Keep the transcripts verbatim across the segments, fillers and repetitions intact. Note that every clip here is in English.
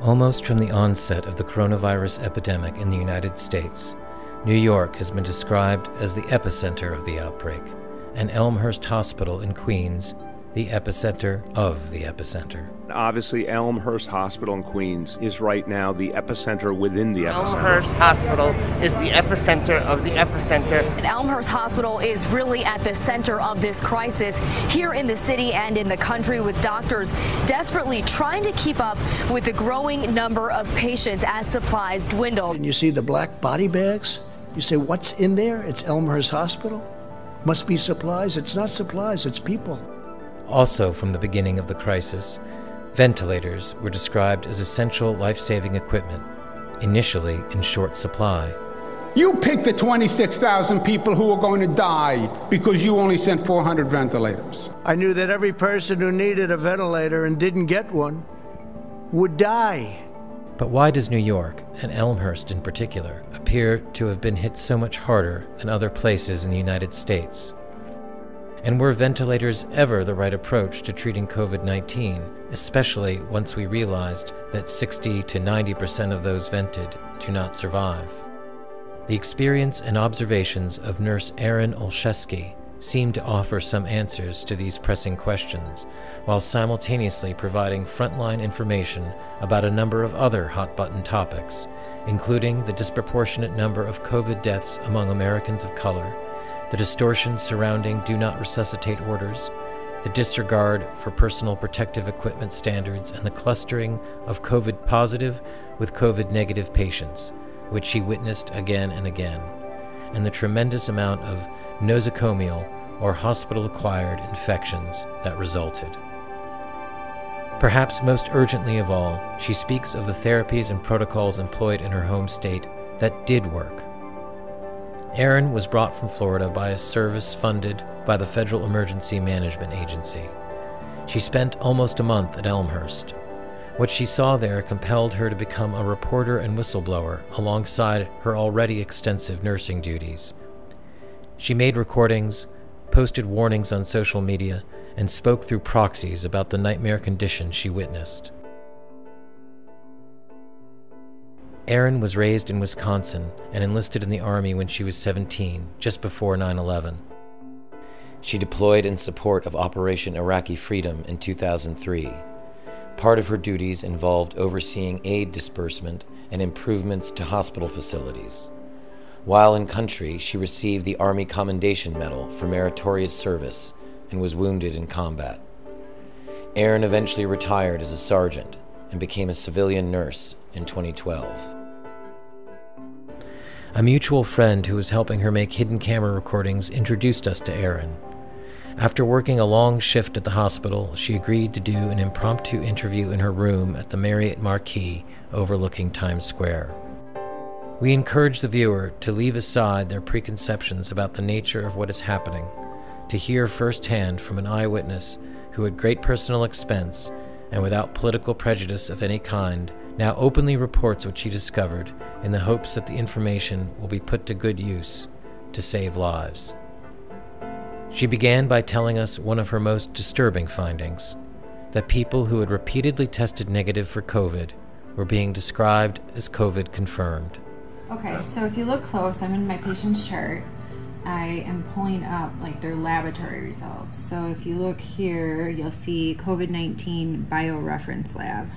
Almost from the onset of the coronavirus epidemic in the United States, New York has been described as the epicenter of the outbreak, and Elmhurst Hospital in Queens the epicenter of the epicenter. Obviously, Elmhurst Hospital in Queens is right now the epicenter within the epicenter. Elmhurst Hospital is the epicenter of the epicenter. And Elmhurst Hospital is really at the center of this crisis here in the city and in the country, with doctors desperately trying to keep up with the growing number of patients as supplies dwindle. And you see the black body bags? You say, what's in there? It's Elmhurst Hospital? Must be supplies. It's not supplies, it's people. Also from the beginning of the crisis, ventilators were described as essential life-saving equipment, initially in short supply. You picked the twenty-six thousand people who are going to die because you only sent four hundred ventilators. I knew that every person who needed a ventilator and didn't get one would die. But why does New York, and Elmhurst in particular, appear to have been hit so much harder than other places in the United States? And were ventilators ever the right approach to treating COVID nineteen, especially once we realized that sixty to ninety percent of those vented do not survive? The experience and observations of nurse Erin Olszewski seem to offer some answers to these pressing questions, while simultaneously providing frontline information about a number of other hot-button topics, including the disproportionate number of COVID deaths among Americans of color, the distortion surrounding do not resuscitate orders, the disregard for personal protective equipment standards, and the clustering of COVID positive with COVID negative patients, which she witnessed again and again, and the tremendous amount of nosocomial or hospital-acquired infections that resulted. Perhaps most urgently of all, she speaks of the therapies and protocols employed in her home state that did work. Erin was brought from Florida by a service funded by the Federal Emergency Management Agency. She spent almost a month at Elmhurst. What she saw there compelled her to become a reporter and whistleblower alongside her already extensive nursing duties. She made recordings, posted warnings on social media, and spoke through proxies about the nightmare conditions she witnessed. Erin was raised in Wisconsin and enlisted in the Army when she was seventeen, just before nine eleven. She deployed in support of Operation Iraqi Freedom in two thousand three. Part of her duties involved overseeing aid disbursement and improvements to hospital facilities. While in country, she received the Army Commendation Medal for meritorious service and was wounded in combat. Erin eventually retired as a sergeant and became a civilian nurse in twenty twelve. A mutual friend who was helping her make hidden camera recordings introduced us to Erin. After working a long shift at the hospital, she agreed to do an impromptu interview in her room at the Marriott Marquis overlooking Times Square. We encourage the viewer to leave aside their preconceptions about the nature of what is happening, to hear firsthand from an eyewitness who at great personal expense and without political prejudice of any kind now openly reports what she discovered in the hopes that the information will be put to good use to save lives. She began by telling us one of her most disturbing findings, that people who had repeatedly tested negative for COVID were being described as COVID confirmed. Okay, so if you look close, I'm in my patient's chart. I am pulling up like their laboratory results. So if you look here, you'll see COVID nineteen bioreference lab.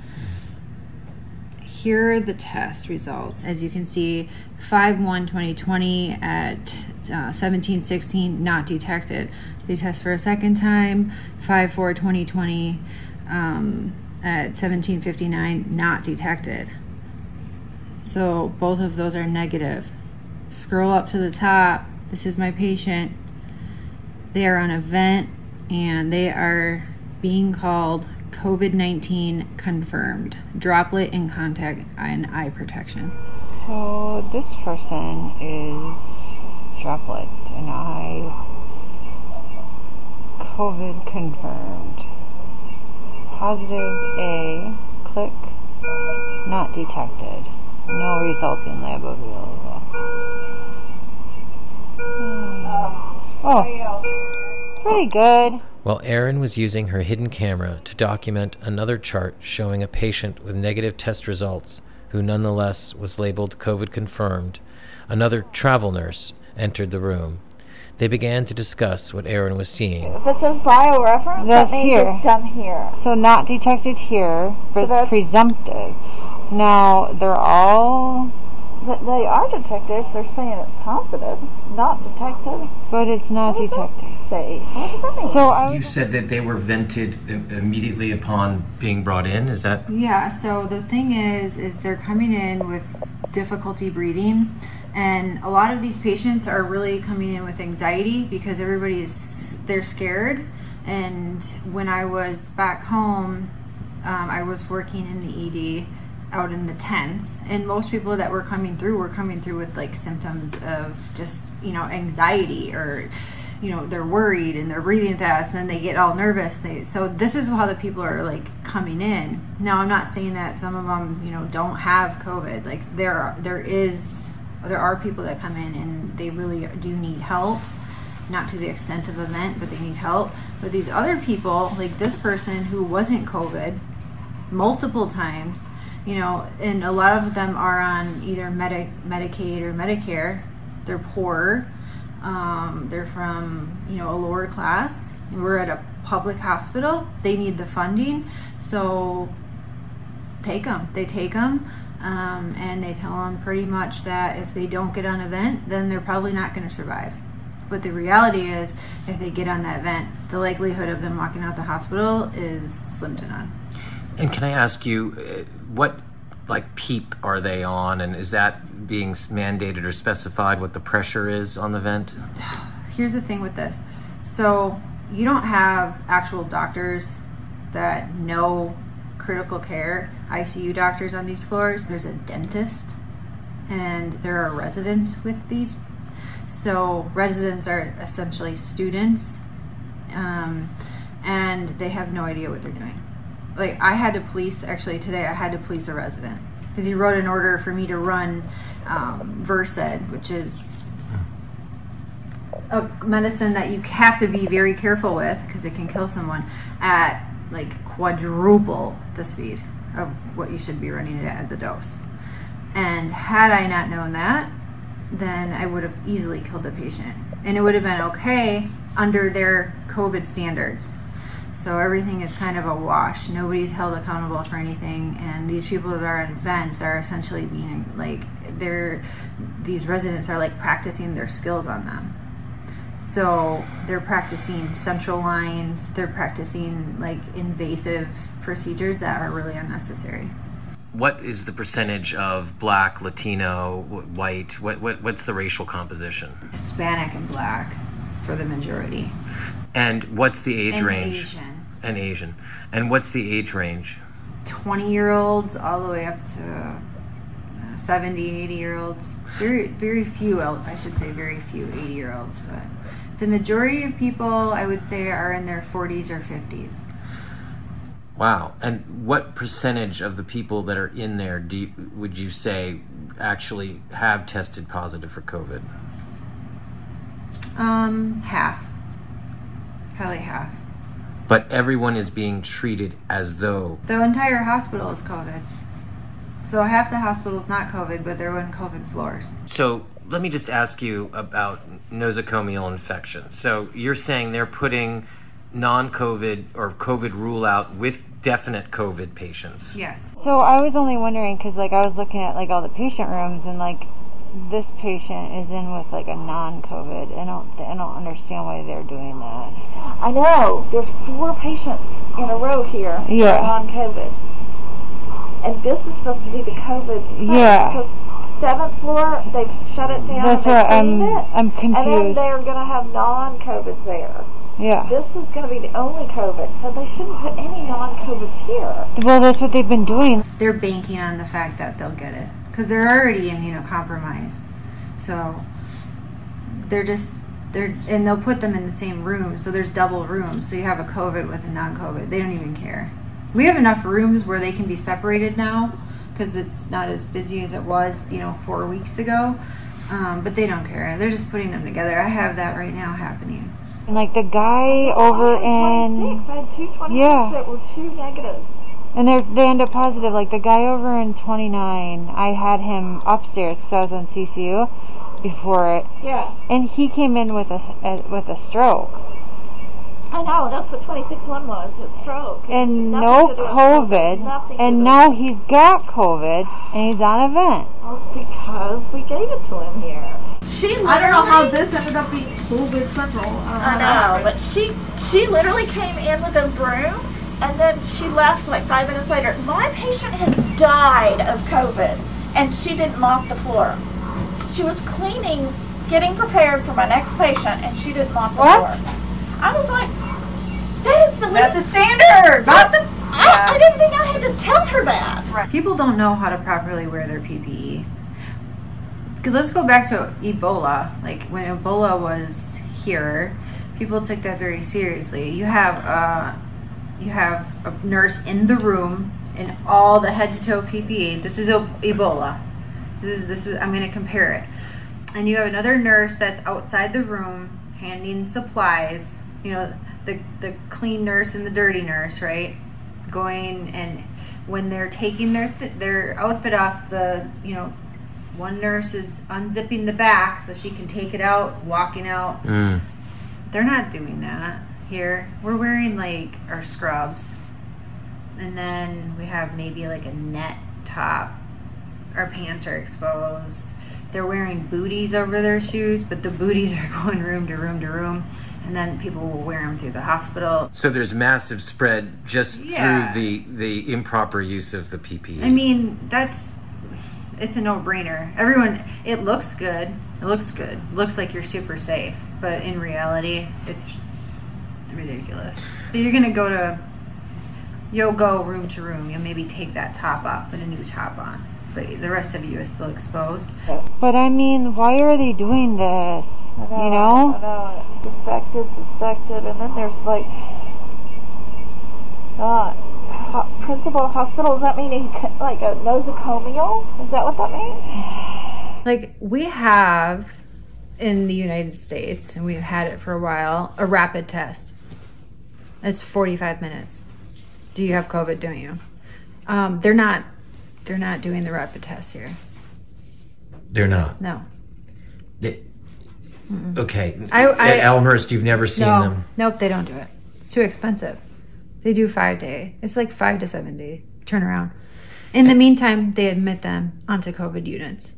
Here are the test results. As you can see, five one twenty twenty at uh, seventeen sixteen, not detected. They test for a second time, five four twenty twenty um, at seventeen fifty-nine, not detected. So both of those are negative. Scroll up to the top. This is my patient. They are on a vent and they are being called COVID nineteen confirmed. Droplet in contact and eye protection. So this person is droplet and eye COVID confirmed. Positive A, click, not detected. No resulting lab available. Oh, pretty good. while Erin was using her hidden camera to document another chart showing a patient with negative test results who nonetheless was labeled COVID confirmed, another travel nurse entered the room. They began to discuss what Erin was seeing. If it says bioreference, that's that means here. It's done here. So not detected here, but so it's presumptive. Now, they're all... But they are detected if they're saying it's positive. Not detected. But it's not what detected. Does that say? What does that mean? So I You said that they were vented immediately upon being brought in, is that? Yeah, so the thing is, is they're coming in with difficulty breathing, and a lot of these patients are really coming in with anxiety because everybody is, they're scared. And when I was back home, um, I was working in the E D out in the tents, and most people that were coming through were coming through with like symptoms of just, you know, anxiety, or, you know, they're worried and they're breathing fast and then they get all nervous. They, so this is how the people are like coming in. Now, I'm not saying that some of them, you know, don't have COVID. Like there are, there is, there are people that come in and they really do need help. Not to the extent of event, but they need help. But these other people, like this person who wasn't COVID multiple times, you know, and a lot of them are on either Medi- Medicaid or Medicare. They're poor. Um, they're from, you know, a lower class. We're at a public hospital. They need the funding. So take them. They take them. Um, and they tell them pretty much that if they don't get on event, then they're probably not going to survive. But the reality is, if they get on that event, the likelihood of them walking out the hospital is slim to none. And can I ask you, uh, what like PEEP are they on, and is that being mandated or specified what the pressure is on the vent? Here's the thing with this. So you don't have actual doctors that know critical care, I C U doctors on these floors. There's a dentist, and there are residents with these. So residents are essentially students, um, and they have no idea what they're doing. Like I had to police, actually today I had to police a resident because he wrote an order for me to run um, Versed, which is a medicine that you have to be very careful with because it can kill someone at like quadruple the speed of what you should be running it at the dose. And had I not known that, then I would have easily killed the patient. And it would have been okay under their COVID standards. So everything is kind of a wash. Nobody's held accountable for anything, and these people that are at events are essentially being like, they're, these residents are like practicing their skills on them. So they're practicing central lines, they're practicing like invasive procedures that are really unnecessary. What is the percentage of Black, Latino, white? What, what what's the racial composition? Hispanic and Black for the majority. And what's the age and range? Asian. And Asian. And what's the age range? twenty year olds all the way up to seventy, eighty year olds. Very, very few, I should say very few eighty year olds, but the majority of people I would say are in their forties or fifties. Wow. And what percentage of the people that are in there do you, would you say actually have tested positive for COVID? Um, half. Probably half. But everyone is being treated as though... The entire hospital is COVID. So half the hospital is not COVID, but they're on COVID floors. So let me just ask you about nosocomial infection. So you're saying they're putting non-COVID or COVID rule out with definite COVID patients? Yes. So I was only wondering because like I was looking at like all the patient rooms and like this patient is in with like a non-COVID. I don't I don't understand why they're doing that. I know. There's four patients in a row here Yeah. on COVID. And this is supposed to be the COVID place. Yeah. Because seventh floor, they've shut it down. That's and right. I'm it. I'm confused. And then they're going to have non-COVIDs there. Yeah. This is going to be the only COVID, so they shouldn't put any non-COVIDs here. Well, that's what they've been doing. They're banking on the fact that they'll get it because they're already immunocompromised. So they're just they're and they'll put them in the same room. So there's double rooms. So you have a COVID with a non-COVID. They don't even care. We have enough rooms where they can be separated now because it's not as busy as it was, you know, four weeks ago. Um, but they don't care. They're just putting them together. I have that right now happening. And like the guy over in, I had two twenty-six yeah, that were two negatives. and they they end up positive. Like the guy over in twenty-nine, I had him upstairs because I was on C C U before it. Yeah. And he came in with a, a with a stroke. I know, that's what twenty-six one was, a stroke. And Nothing no to do with COVID, Nothing to and do now with- he's got COVID, and he's on a vent. Well, it's because we gave it to him here. She I don't know how this ended up being COVID Central. I know, but she she literally came in with a broom, and then she left like five minutes later. My patient had died of COVID, and she didn't mop the floor. She was cleaning, getting prepared for my next patient, and she didn't mop the What? floor. I was like, that is the That's a standard. Not the, I, I didn't think I had to tell her that. Right. People don't know how to properly wear their P P E. Let's go back to Ebola. Like when Ebola was here, people took that very seriously. You have uh, you have a nurse in the room in all the head to toe P P E. This is Ebola. This is this is. I'm going to compare it. And you have another nurse that's outside the room handing supplies. You know, the the clean nurse and the dirty nurse, right? Going and when they're taking their th- their outfit off, the you know. One nurse is unzipping the back so she can take it out, walking out. Mm. They're not doing that here. We're wearing like our scrubs. And then we have maybe like a net top. Our pants are exposed. They're wearing booties over their shoes, but the booties are going room to room to room. And then people will wear them through the hospital. So there's massive spread just Yeah. through the, the improper use of the P P E. I mean, that's... It's a no-brainer. Everyone, it looks good. It looks good. It looks like you're super safe. But in reality, it's ridiculous. So you're going to go to, you'll go room to room. You'll maybe take that top off, put a new top on. But the rest of you is still exposed. But I mean, why are they doing this? I know, You know? I know. Suspected, suspected, and then there's like, uh, ho- principal hospital. Does that mean he c- like a nosocomial? Is that what that means? Like, we have in the United States, and we've had it for a while, a rapid test. It's forty-five minutes. Do you have COVID, don't you? Um, they're not, they're not doing the rapid test here. They're not. No. They, okay. I- I- At Elmhurst, you've never seen no. them. Nope, they don't do it. It's too expensive. They do five day. It's like five to seven day turnaround. In the meantime, they admit them onto COVID units.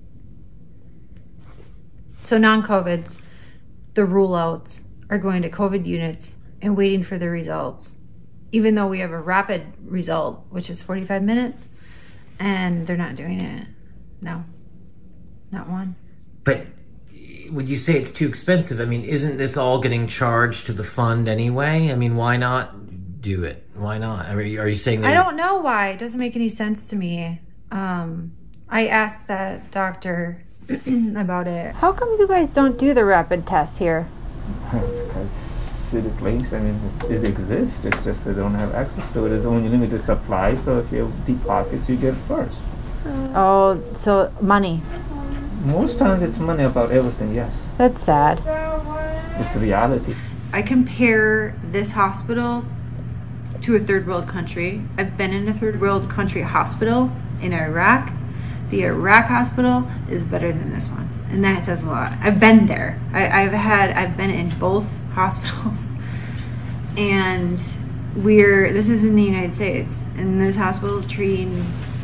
So non-COVIDs, the rule outs are going to COVID units and waiting for the results. Even though we have a rapid result, which is forty-five minutes, and they're not doing it. No, not one. But would you say it's too expensive? I mean, isn't this all getting charged to the fund anyway? I mean, why not do it? Why not? I mean, are you saying that? I don't know why. It doesn't make any sense to me. Um, I asked that doctor about it. How come you guys don't do the rapid test here? Because city place, I mean, it, it exists. It's just they don't have access to it. There's only limited supply, so if you have deep pockets, you get it first. Oh, so money. Most times it's money about everything, yes. That's sad. It's the reality. I compare this hospital to a third world country. I've been in a third world country hospital in Iraq. The Iraq hospital is better than this one, and that says a lot. I've been there. I, I've had. I've been in both hospitals, and we're. This is in the United States, and this hospital is treating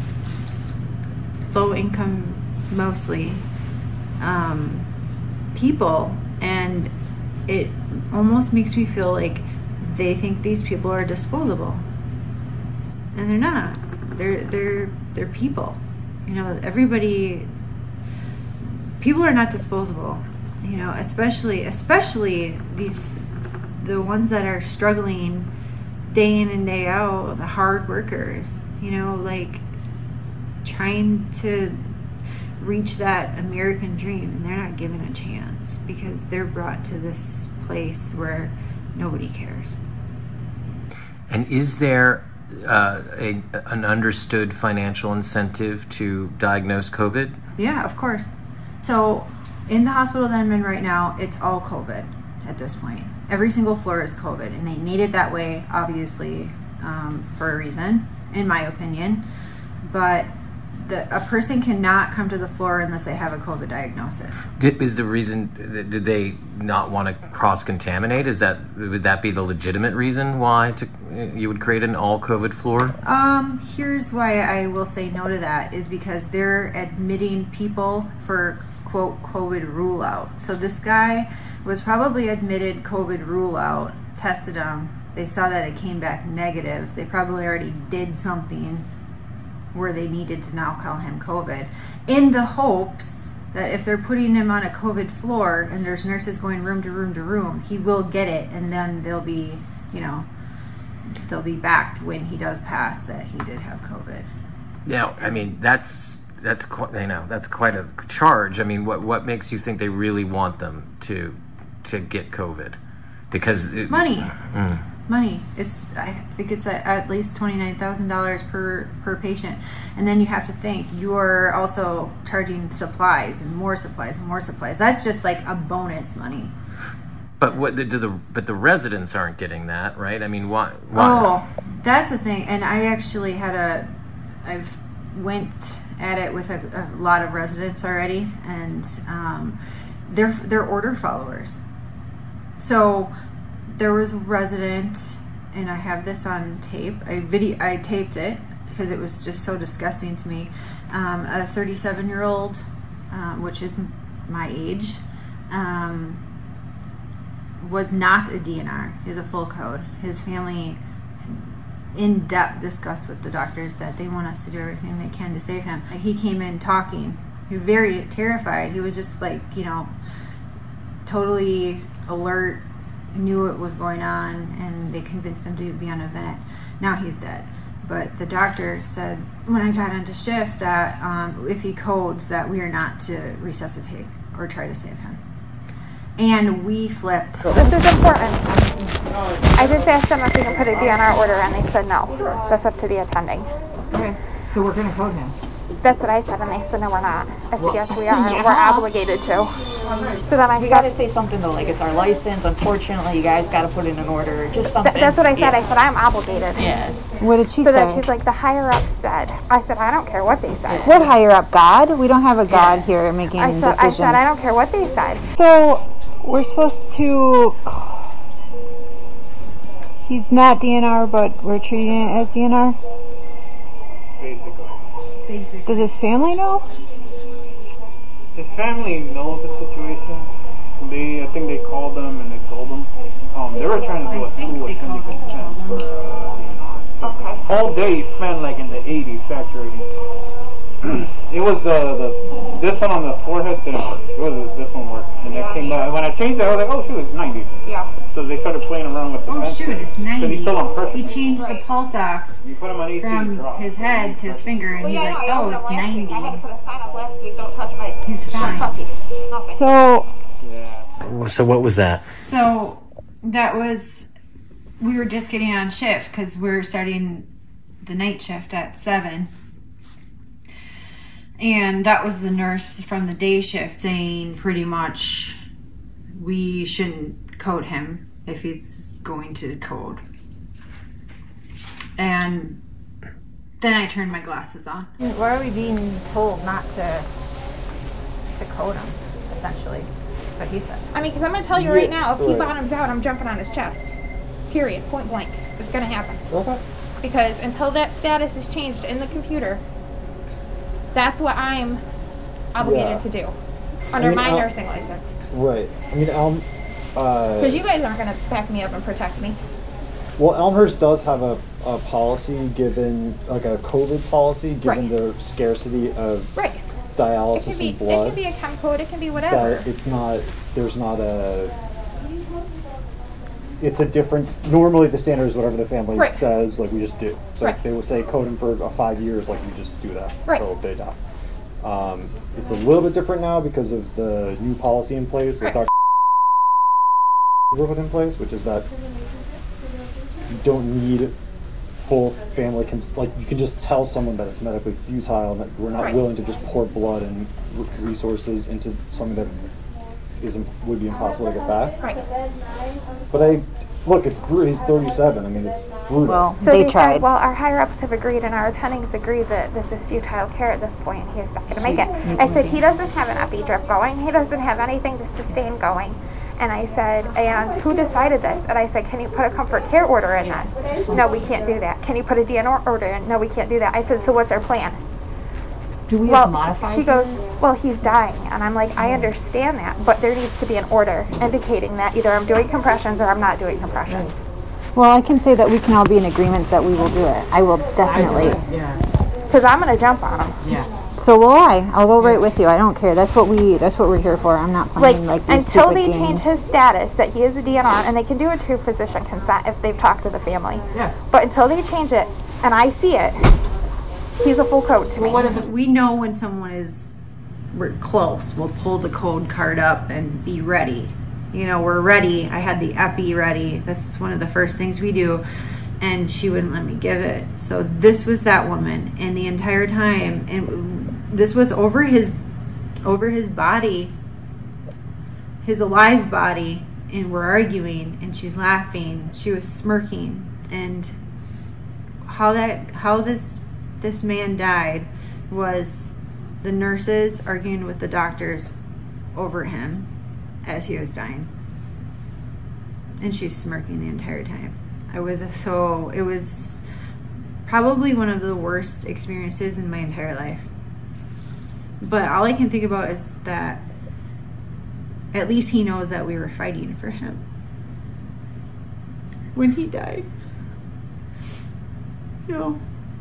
low income, mostly um, people, and it almost makes me feel like they think these people are disposable, and they're not. They're they're they're people. You know, everybody. People are not disposable. You know, especially especially these the ones that are struggling day in and day out, the hard workers. You know, like trying to reach that American dream, and they're not given a chance because they're brought to this place where nobody cares. And is there uh, a, an understood financial incentive to diagnose COVID? Yeah, of course. So in the hospital that I'm in right now, it's all COVID at this point. Every single floor is COVID, and they made it that way, obviously, um, for a reason, in my opinion. But the, a person cannot come to the floor unless they have a COVID diagnosis. Is the reason, did they not want to cross-contaminate? Is that, would that be the legitimate reason why to, you would create an all-COVID floor? Um, here's why I will say no to that, is because they're admitting people for, quote, COVID rule out. So this guy was probably admitted COVID rule out, tested him, they saw that it came back negative. They probably already did something where they needed to now call him COVID, in the hopes that if they're putting him on a COVID floor and there's nurses going room to room to room, he will get it, and then they'll be, you know, they'll be backed when he does pass that he did have COVID. Yeah, I mean, that's that's quite, you know, that's quite a charge. I mean, what what makes you think they really want them to to get COVID? Because it, money. Mm. Money. It's I think it's at, at least twenty-nine thousand dollars per per patient, and then you have to think you are also charging supplies and more supplies and more supplies. That's just like a bonus money. But what the, do the but the residents aren't getting that, right? I mean, why? why? Oh, that's the thing. And I actually had a, I've went at it with a, a lot of residents already, and um, they're they're order followers. So there was a resident, and I have this on tape. I video, I taped it because it was just so disgusting to me. Um, a thirty-seven-year-old, um, which is my age, um, was not a D N R. He was a full code. His family, in depth, discussed with the doctors that they want us to do everything they can to save him. He came in talking. He was very terrified. He was just like, you know, totally alert. Knew what was going on, and they convinced him to be on a vent. Now he's dead. But the doctor said when I got into shift that um, if he codes, that we are not to resuscitate or try to save him. And we flipped. This is important. I just asked them if we can put a D N R order, and they said no. That's up to the attending. Okay, so we're going to code him. That's what I said, and they said no, we're not. I said well, yes, we are. Yeah. We're obligated to. So then I you got to say something though, like it's our license. Unfortunately, you guys got to put in an order, just something. Th- that's what I said. Yeah. I said I'm obligated. Yeah. What did she so say? So then she's like, the higher up said. I said I don't care what they said. What higher up? God? We don't have a God yeah. here making I said, decisions. I said I don't care what they said. So we're supposed to. He's not D N R, but we're treating it as D N R. Basically. Basically. Does his family know? His family knows the situation. They, I think they called them and they told them. Um, they were trying to do a school attending consent for uh, D N R. Okay. All day he spent like in the eighties saturating. It was the, the this one on the forehead didn't work. It was this one worked, and yeah, it came back. When I changed it, I was like, oh shoot, it's ninety. Yeah. So they started playing around with the oh shoot, it's ninety. Because he's still on pressure. He changed right. the pulse ox you put him on A C, from drop. his head to his finger, and well, he's yeah, like, no, oh, it's ninety. I had to put a sign up last week. Don't touch my. He's fine. Nothing. So. Yeah. So what was that? So that was, we were just getting on shift because we we're starting the night shift at seven. And that was the nurse from the day shift saying pretty much we shouldn't code him if he's going to code. And then I turned my glasses on. Why are we being told not to to code him, essentially? That's what he said. I mean, because I'm going to tell you right now, if he bottoms out, I'm jumping on his chest. Period. Point blank. It's going to happen. Okay. Because until that status is changed in the computer, that's what I'm obligated yeah. to do under I mean, my Al- nursing license. Right. I mean, Elm. Because uh, you guys aren't going to back me up and protect me. Well, Elmhurst does have a, a policy given, like a COVID policy, given right. the scarcity of right. dialysis be, and blood. It can be a chem code. It can be whatever. That it's not. There's not a. It's a difference. Normally, the standard is whatever the family right. says. Like we just do. So right. if they would say code him for uh, five years, like we just do that right. until they die. Um, it's a little bit different now because of the new policy in place with right. Doctor put in place, which is that you don't need full family. Cons- like you can just tell someone that it's medically futile and that we're not right. willing to just pour blood and r- resources into something that is would be impossible to get back. Right. But I look, it's brutal. He's thirty-seven. I mean, it's brutal. Well, So they they tried. said, well, our higher ups have agreed and our attendings agree that this is futile care at this point. He is not going to make it. I said, he doesn't have an epi drip going. He doesn't have anything to sustain going. And I said, and who decided this? And I said, can you put a comfort care order in then? No, we can't do that. Can you put a D N R order in? No, we can't do that. I said, so what's our plan? Do we well, have modified? She goes, well, he's dying. And I'm like, I understand that, but there needs to be an order indicating that either I'm doing compressions or I'm not doing compressions. Well, I can say that we can all be in agreement that we will do it. I will definitely. Yeah. Because I'm going to jump on him. Yeah. So will I. I'll go right with you. I don't care. That's what we. That's what we're here for. I'm not playing like, like these until stupid they games. change his status that he is a D N R, and they can do it through physician consent if they've talked to the family. Yeah. But until they change it, and I see it, he's a full code to me. We know when someone is we're close. We'll pull the code card up and be ready. You know, we're ready. I had the epi ready. That's one of the first things we do. And she wouldn't let me give it. So this was that woman, and the entire time, and this was over his over his body, his alive body, and we're arguing, and she's laughing, she was smirking, and how that how this this man died was the nurses arguing with the doctors over him as he was dying, and she's smirking the entire time. I was so, it was probably one of the worst experiences in my entire life. But all I can think about is that at least he knows that we were fighting for him when he died. You know.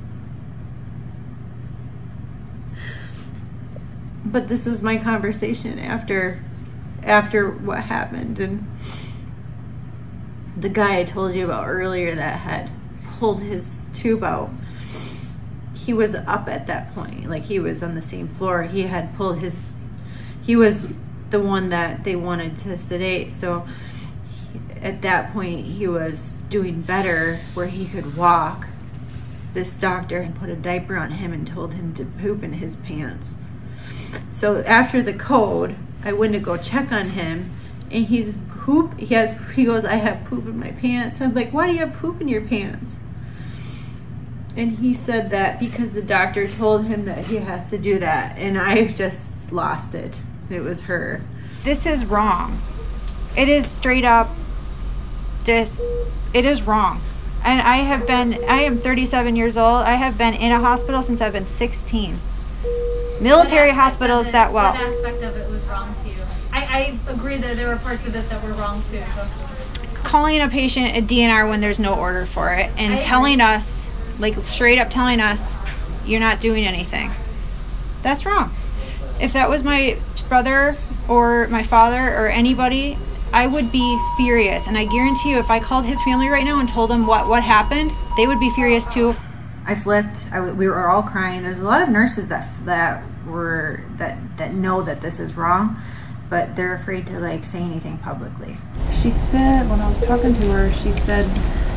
But this was my conversation after, after what happened, and the guy I told you about earlier that had pulled his tube out, he was up at that point. Like, he was on the same floor. He had pulled his, he was the one that they wanted to sedate. So he, at that point, he was doing better where he could walk. This doctor had put a diaper on him and told him to poop in his pants. So after the code, I went to go check on him, and he's poop. He has. He goes, I have poop in my pants. I'm like, why do you have poop in your pants? And he said that because the doctor told him that he has to do that, and I just lost it. It was her. This is wrong. It is straight up. Just, it is wrong. And I have been. I am thirty-seven years old. I have been in a hospital since I've been sixteen. Military hospitals it, that well. What aspect of it was wrong to you? I, I agree that there were parts of it that were wrong too. So. Calling a patient a D N R when there's no order for it, and I telling agree. us, like straight up telling us, you're not doing anything. That's wrong. If that was my brother or my father or anybody, I would be furious. And I guarantee you, if I called his family right now and told them what, what happened, they would be furious too. I flipped. I, we were all crying. There's a lot of nurses that that were that that know that this is wrong, but they're afraid to like say anything publicly. She said, when I was talking to her, she said,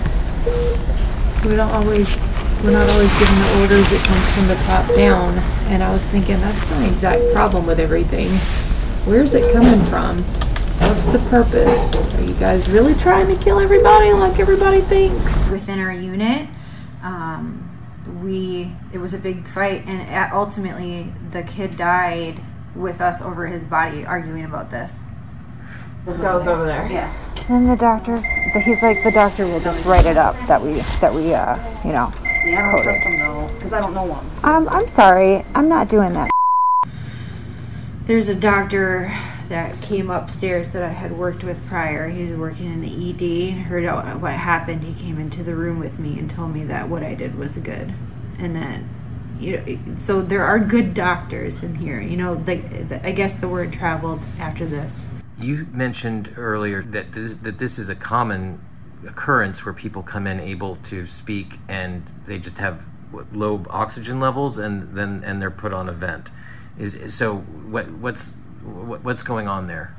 we don't always, we're not always given the orders. It comes from the top down. And I was thinking, that's my exact problem with everything. Where's it coming from? What's the purpose? Are you guys really trying to kill everybody like everybody thinks? Within our unit, um, we it was a big fight, and ultimately the kid died with us over his body arguing about this. It goes over there. Yeah. And the doctors, he's like, the doctor will just write it up that we, that we, uh, you know, Yeah, I don't coded. trust him though, because I don't know him. Um, I'm sorry, I'm not doing that. There's a doctor that came upstairs that I had worked with prior. He was working in the E D and heard what happened. He came into the room with me and told me that what I did was good, and that, you know, so there are good doctors in here. You know, the, the, I guess the word traveled after this. You mentioned earlier that this, that this is a common occurrence where people come in able to speak and they just have what, low oxygen levels, and then and they're put on a vent. Is so what what's what, what's going on there?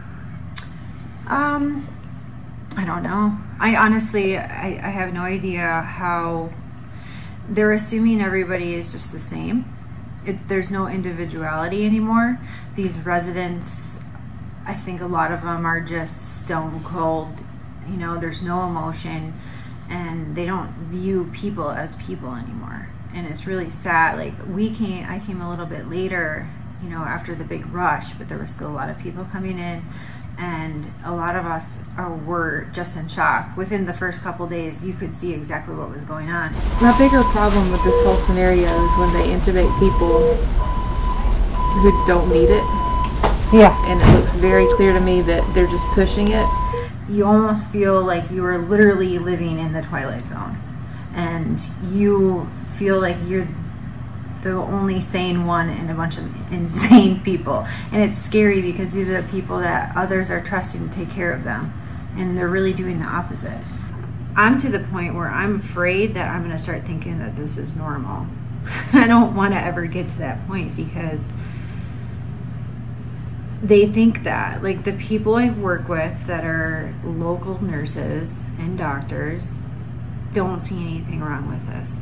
Um, I don't know. I honestly, I, I have no idea how. They're assuming everybody is just the same. It, there's no individuality anymore. These residents I think a lot of them are just stone cold. You know, there's no emotion, and they don't view people as people anymore. And it's really sad. Like, we came, I came a little bit later, you know, after the big rush, but there was still a lot of people coming in, and a lot of us are, were just in shock. Within the first couple days, you could see exactly what was going on. My bigger problem with this whole scenario is when they intubate people who don't need it. Yeah. And it looks very clear to me that they're just pushing it. You almost feel like you are literally living in the Twilight Zone, and you feel like you're the only sane one in a bunch of insane people. And it's scary because these are the people that others are trusting to take care of them, and they're really doing the opposite. I'm to the point where I'm afraid that I'm going to start thinking that this is normal. I don't want to ever get to that point, because they think that, like, the people I work with that are local nurses and doctors don't see anything wrong with this.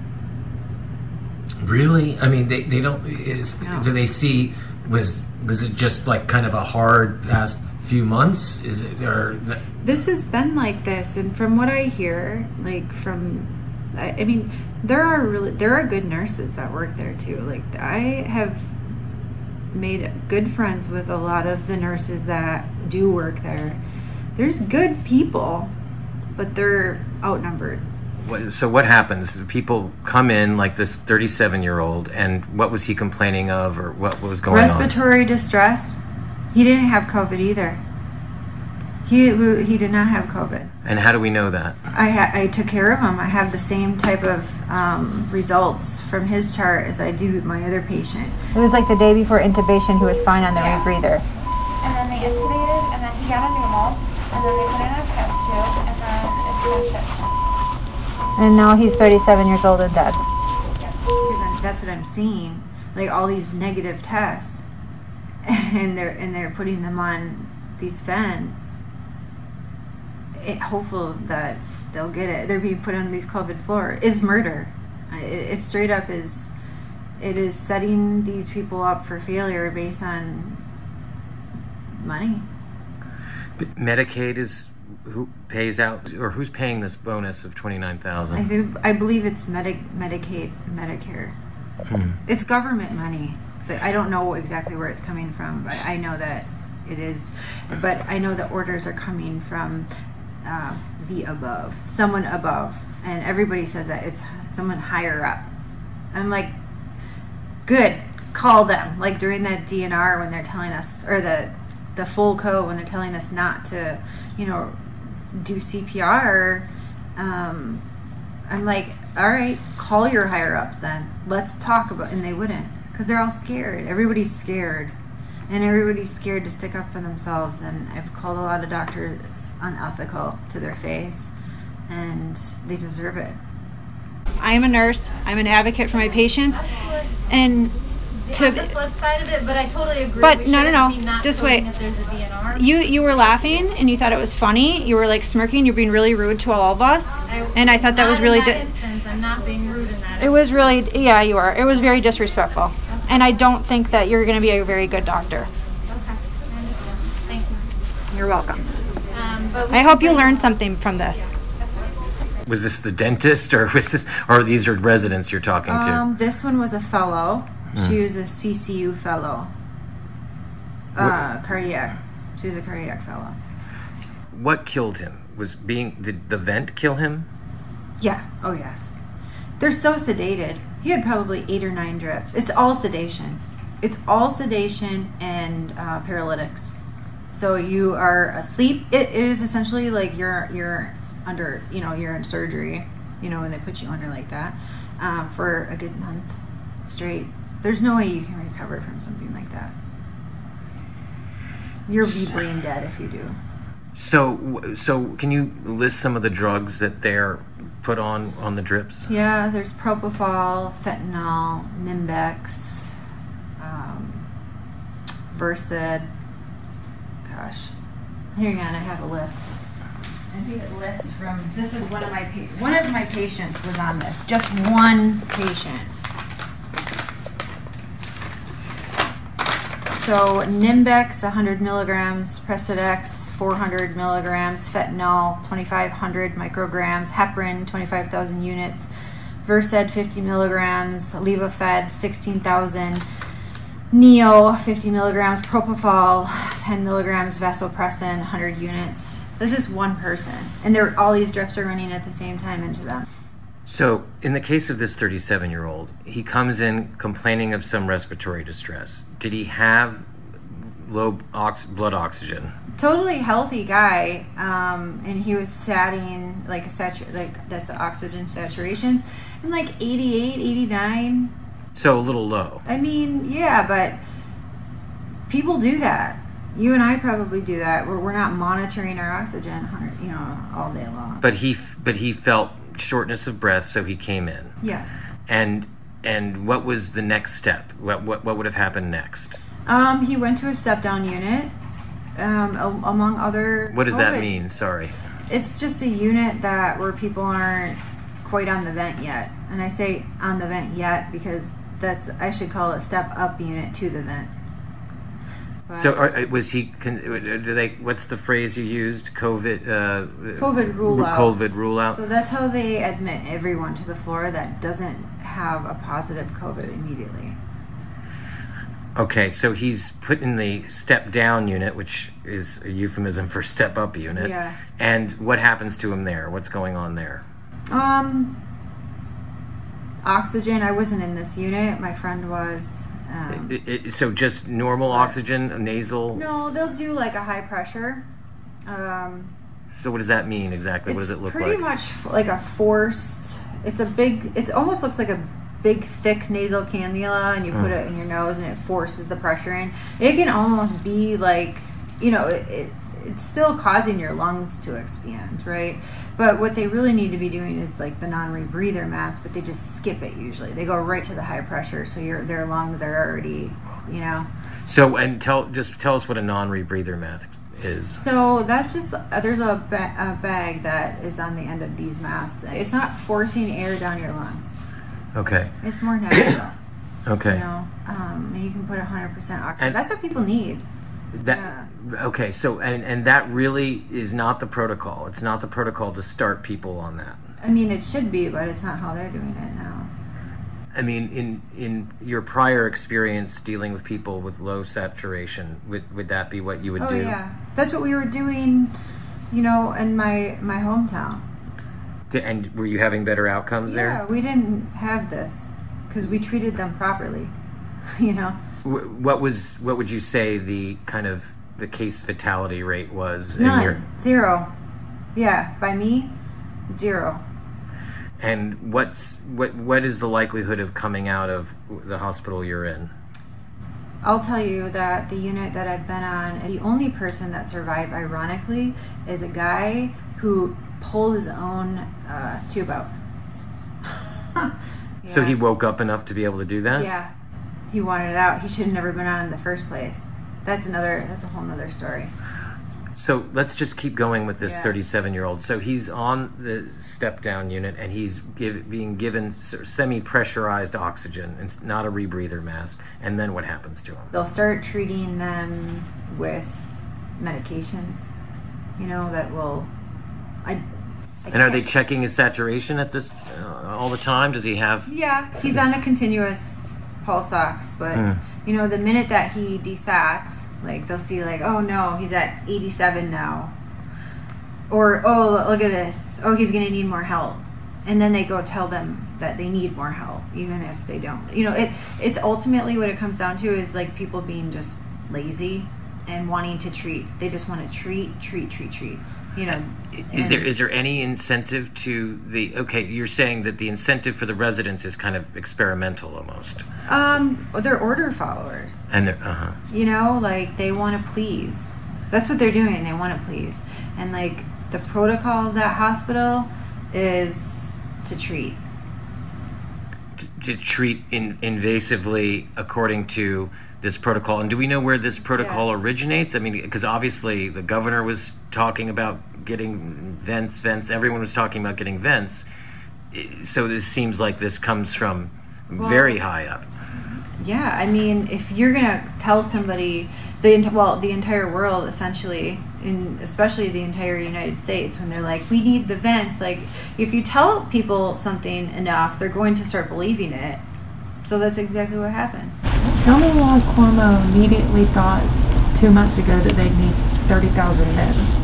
Really? I mean, they, they don't, is, No. do they see, was was it just like kind of a hard past few months? Is it, or? This has been like this, and from what I hear, like from, I, I mean, there are really, there are good nurses that work there too. Like, I have made good friends with a lot of the nurses that do work there. There's good people, but they're outnumbered. What, so what happens? People come in like this thirty-seven-year-old, and what was he complaining of, or what was going Respiratory on? distress. He didn't have COVID either. He he did not have COVID. And how do we know that? I ha I took care of him. I have the same type of um, results from his chart as I do my other patient. It was like the day before intubation, he was fine on the Yeah. rebreather. And then they intubated, and then he got a pneumo, and then they put in a PEP tube, and then it's been shipped. And now he's thirty-seven years old and dead. Because I'm, that's what I'm seeing, like all these negative tests, and they're and they're putting them on these vents. It, hopeful that they'll get it. They're being put on these COVID floor. It's murder. It, it straight up is. It is setting these people up for failure based on money. But Medicaid is who pays out, or who's paying this bonus of twenty-nine thousand? I think I believe it's Medi Medicaid, Medicare. Hmm. It's government money, but I don't know exactly where it's coming from. But I know that it is. But I know the orders are coming from uh, the above, someone above, and everybody says that it's someone higher up. I'm like, good, call them. Like during that D N R when they're telling us, or the the full code when they're telling us not to, you know, do C P R. Um, I'm like, all right, call your higher ups then. Let's talk about, and they wouldn't, because they're all scared. Everybody's scared, and everybody's scared to stick up for themselves. And I've called a lot of doctors unethical to their face, and they deserve it. I am a nurse. I'm an advocate for my patients, and to the flip side of it, but I totally agree. But we no, no, no. be not Just voting wait. If there's a D N R. You you were laughing and you thought it was funny. You were like smirking. You're being really rude to all of us, I, and I thought that not was really. In that Di- instance, I'm not being rude in that. it was really yeah, you are. It was very disrespectful, and I don't think that you're going to be a very good doctor. Okay, I understand. Thank you. You're welcome. Um, but we I hope you can- learned something from this. Was this the dentist, or was this, or these are residents you're talking to? Um, this one was a fellow. Mm. She was a C C U fellow. Uh, cardiac. She's a cardiac fellow. What killed him? Was being, did the vent kill him? Yeah. Oh, yes. They're so sedated. He had probably eight or nine drips. It's all sedation. It's all sedation and uh, paralytics. So you are asleep. It, it is essentially like you're you're under, you know, you're in surgery, you know, when they put you under like that um, for a good month straight. There's no way you can recover from something like that. You'll be brain dead if you do. So, so can you list some of the drugs that they're put on on the drips? Yeah, there's propofol, fentanyl, Nimbex, um, Versed. Gosh, hang on, I have a list. I think it lists from. This is one of my pa- one of my patients was on this. Just one patient. So Nimbex, one hundred milligrams, Precedex, four hundred milligrams, fentanyl, twenty-five hundred micrograms, heparin, twenty-five thousand units, Versed, fifty milligrams, Levophed, sixteen thousand, Neo, fifty milligrams, Propofol, ten milligrams, Vasopressin, one hundred units. That's just one person. And they're, all these drips are running at the same time into them. So, in the case of this thirty-seven-year-old, he comes in complaining of some respiratory distress. Did he have low ox- blood oxygen? Totally healthy guy, um, and he was satting, like, a satur- like that's the oxygen saturations, and like eighty-eight, eighty-nine. So, a little low. I mean, yeah, but people do that. You and I probably do that. We're, we're not monitoring our oxygen, you know, all day long. But he, but he felt shortness of breath, so he came in. Yes. And and what was the next step? What what what would have happened next? Um, he went to a step down unit, um, a- among other. What does COVID. that mean? Sorry. It's just a unit that where people aren't quite on the vent yet, and I say on the vent yet because that's I should call it a step up unit to the vent. But So are, was he? Can, do they? What's the phrase you used? COVID. Uh, COVID rule out. COVID rule out. So that's how they admit everyone to the floor that doesn't have a positive COVID immediately. Okay, so he's put in the step down unit, which is a euphemism for step up unit. Yeah. And what happens to him there? What's going on there? Um, oxygen. I wasn't in this unit. My friend was. Um, It- it- so just normal oxygen, nasal. no, they'll do like a high pressure. Um, So what does that mean exactly? What it's does it look pretty like? much f- like a forced. It's a big. It almost looks like a big, thick nasal cannula, and you put Mm. it in your nose, and it forces the pressure in. It can almost be like, you know, it, it it's still causing your lungs to expand, right? But what they really need to be doing is like the non-rebreather mask, but they just skip it usually. They go right to the high pressure, so your their lungs are already, you know. So and tell just tell us what a non-rebreather mask is. So that's just uh, there's a, ba- a bag that is on the end of these masks. It's not forcing air down your lungs. Okay. It's more natural. Okay. You know, um, and you can put one hundred percent oxygen. And- That's what people need. That okay. So and and that really is not the protocol. It's not the protocol to start people on that. I mean, it should be, but it's not how they're doing it now. I mean, in in your prior experience dealing with people with low saturation, would would that be what you would oh do? yeah, that's what we were doing. You know, in my my hometown. And were you having better outcomes Yeah, there? we didn't have this because we treated them properly. You know. Wh- What was what would you say the kind of the case fatality rate was None. in your Zero. Yeah, by me, zero. and what's what what is the likelihood of coming out of the hospital you're in? I'll tell you that the unit that I've been on, the only person that survived, ironically, is a guy who pulled his own uh, tube out. So he woke up enough to be able to do that? Yeah, he wanted it out. He should have never been on in the first place. That's another. That's a whole nother story. So let's just keep going with this Yeah. thirty-seven-year-old. So he's on the step-down unit, and he's give, being given sort of semi-pressurized oxygen. It's not a rebreather mask. And then what happens to him? They'll start treating them with medications, you know, that will. I. I And are can't- they checking his saturation at this uh, all the time? Does he have? Yeah, he's on a continuous pulse ox, but Mm. you know, the minute that he desats, like they'll see, like, oh no, he's at eighty-seven now, or oh look at this, oh he's gonna need more help, and then they go tell them that they need more help, even if they don't. You know, it it's ultimately what it comes down to is like people being just lazy and wanting to treat. They just want to treat, treat, treat, treat. You know, Is and- there is there any incentive to the? Okay, you're saying that the incentive for the residents is kind of experimental almost, Um, well, they're order followers. and they're uh huh. You know, like they want to please. That's what they're doing. They want to please. And like the protocol of that hospital is to treat. To treat in, invasively according to this protocol. And do we know where this protocol originates? I mean, because obviously the governor was talking about getting vents, vents. Everyone was talking about getting vents. So this seems like this comes from Well, very high up. Yeah, I mean, if you're gonna tell somebody, the ent- well, the entire world essentially, in especially the entire United States, when they're like, we need the vents, like, if you tell people something enough, they're going to start believing it. So that's exactly what happened. Tell me why Cuomo immediately thought two months ago that they'd need thirty thousand vents.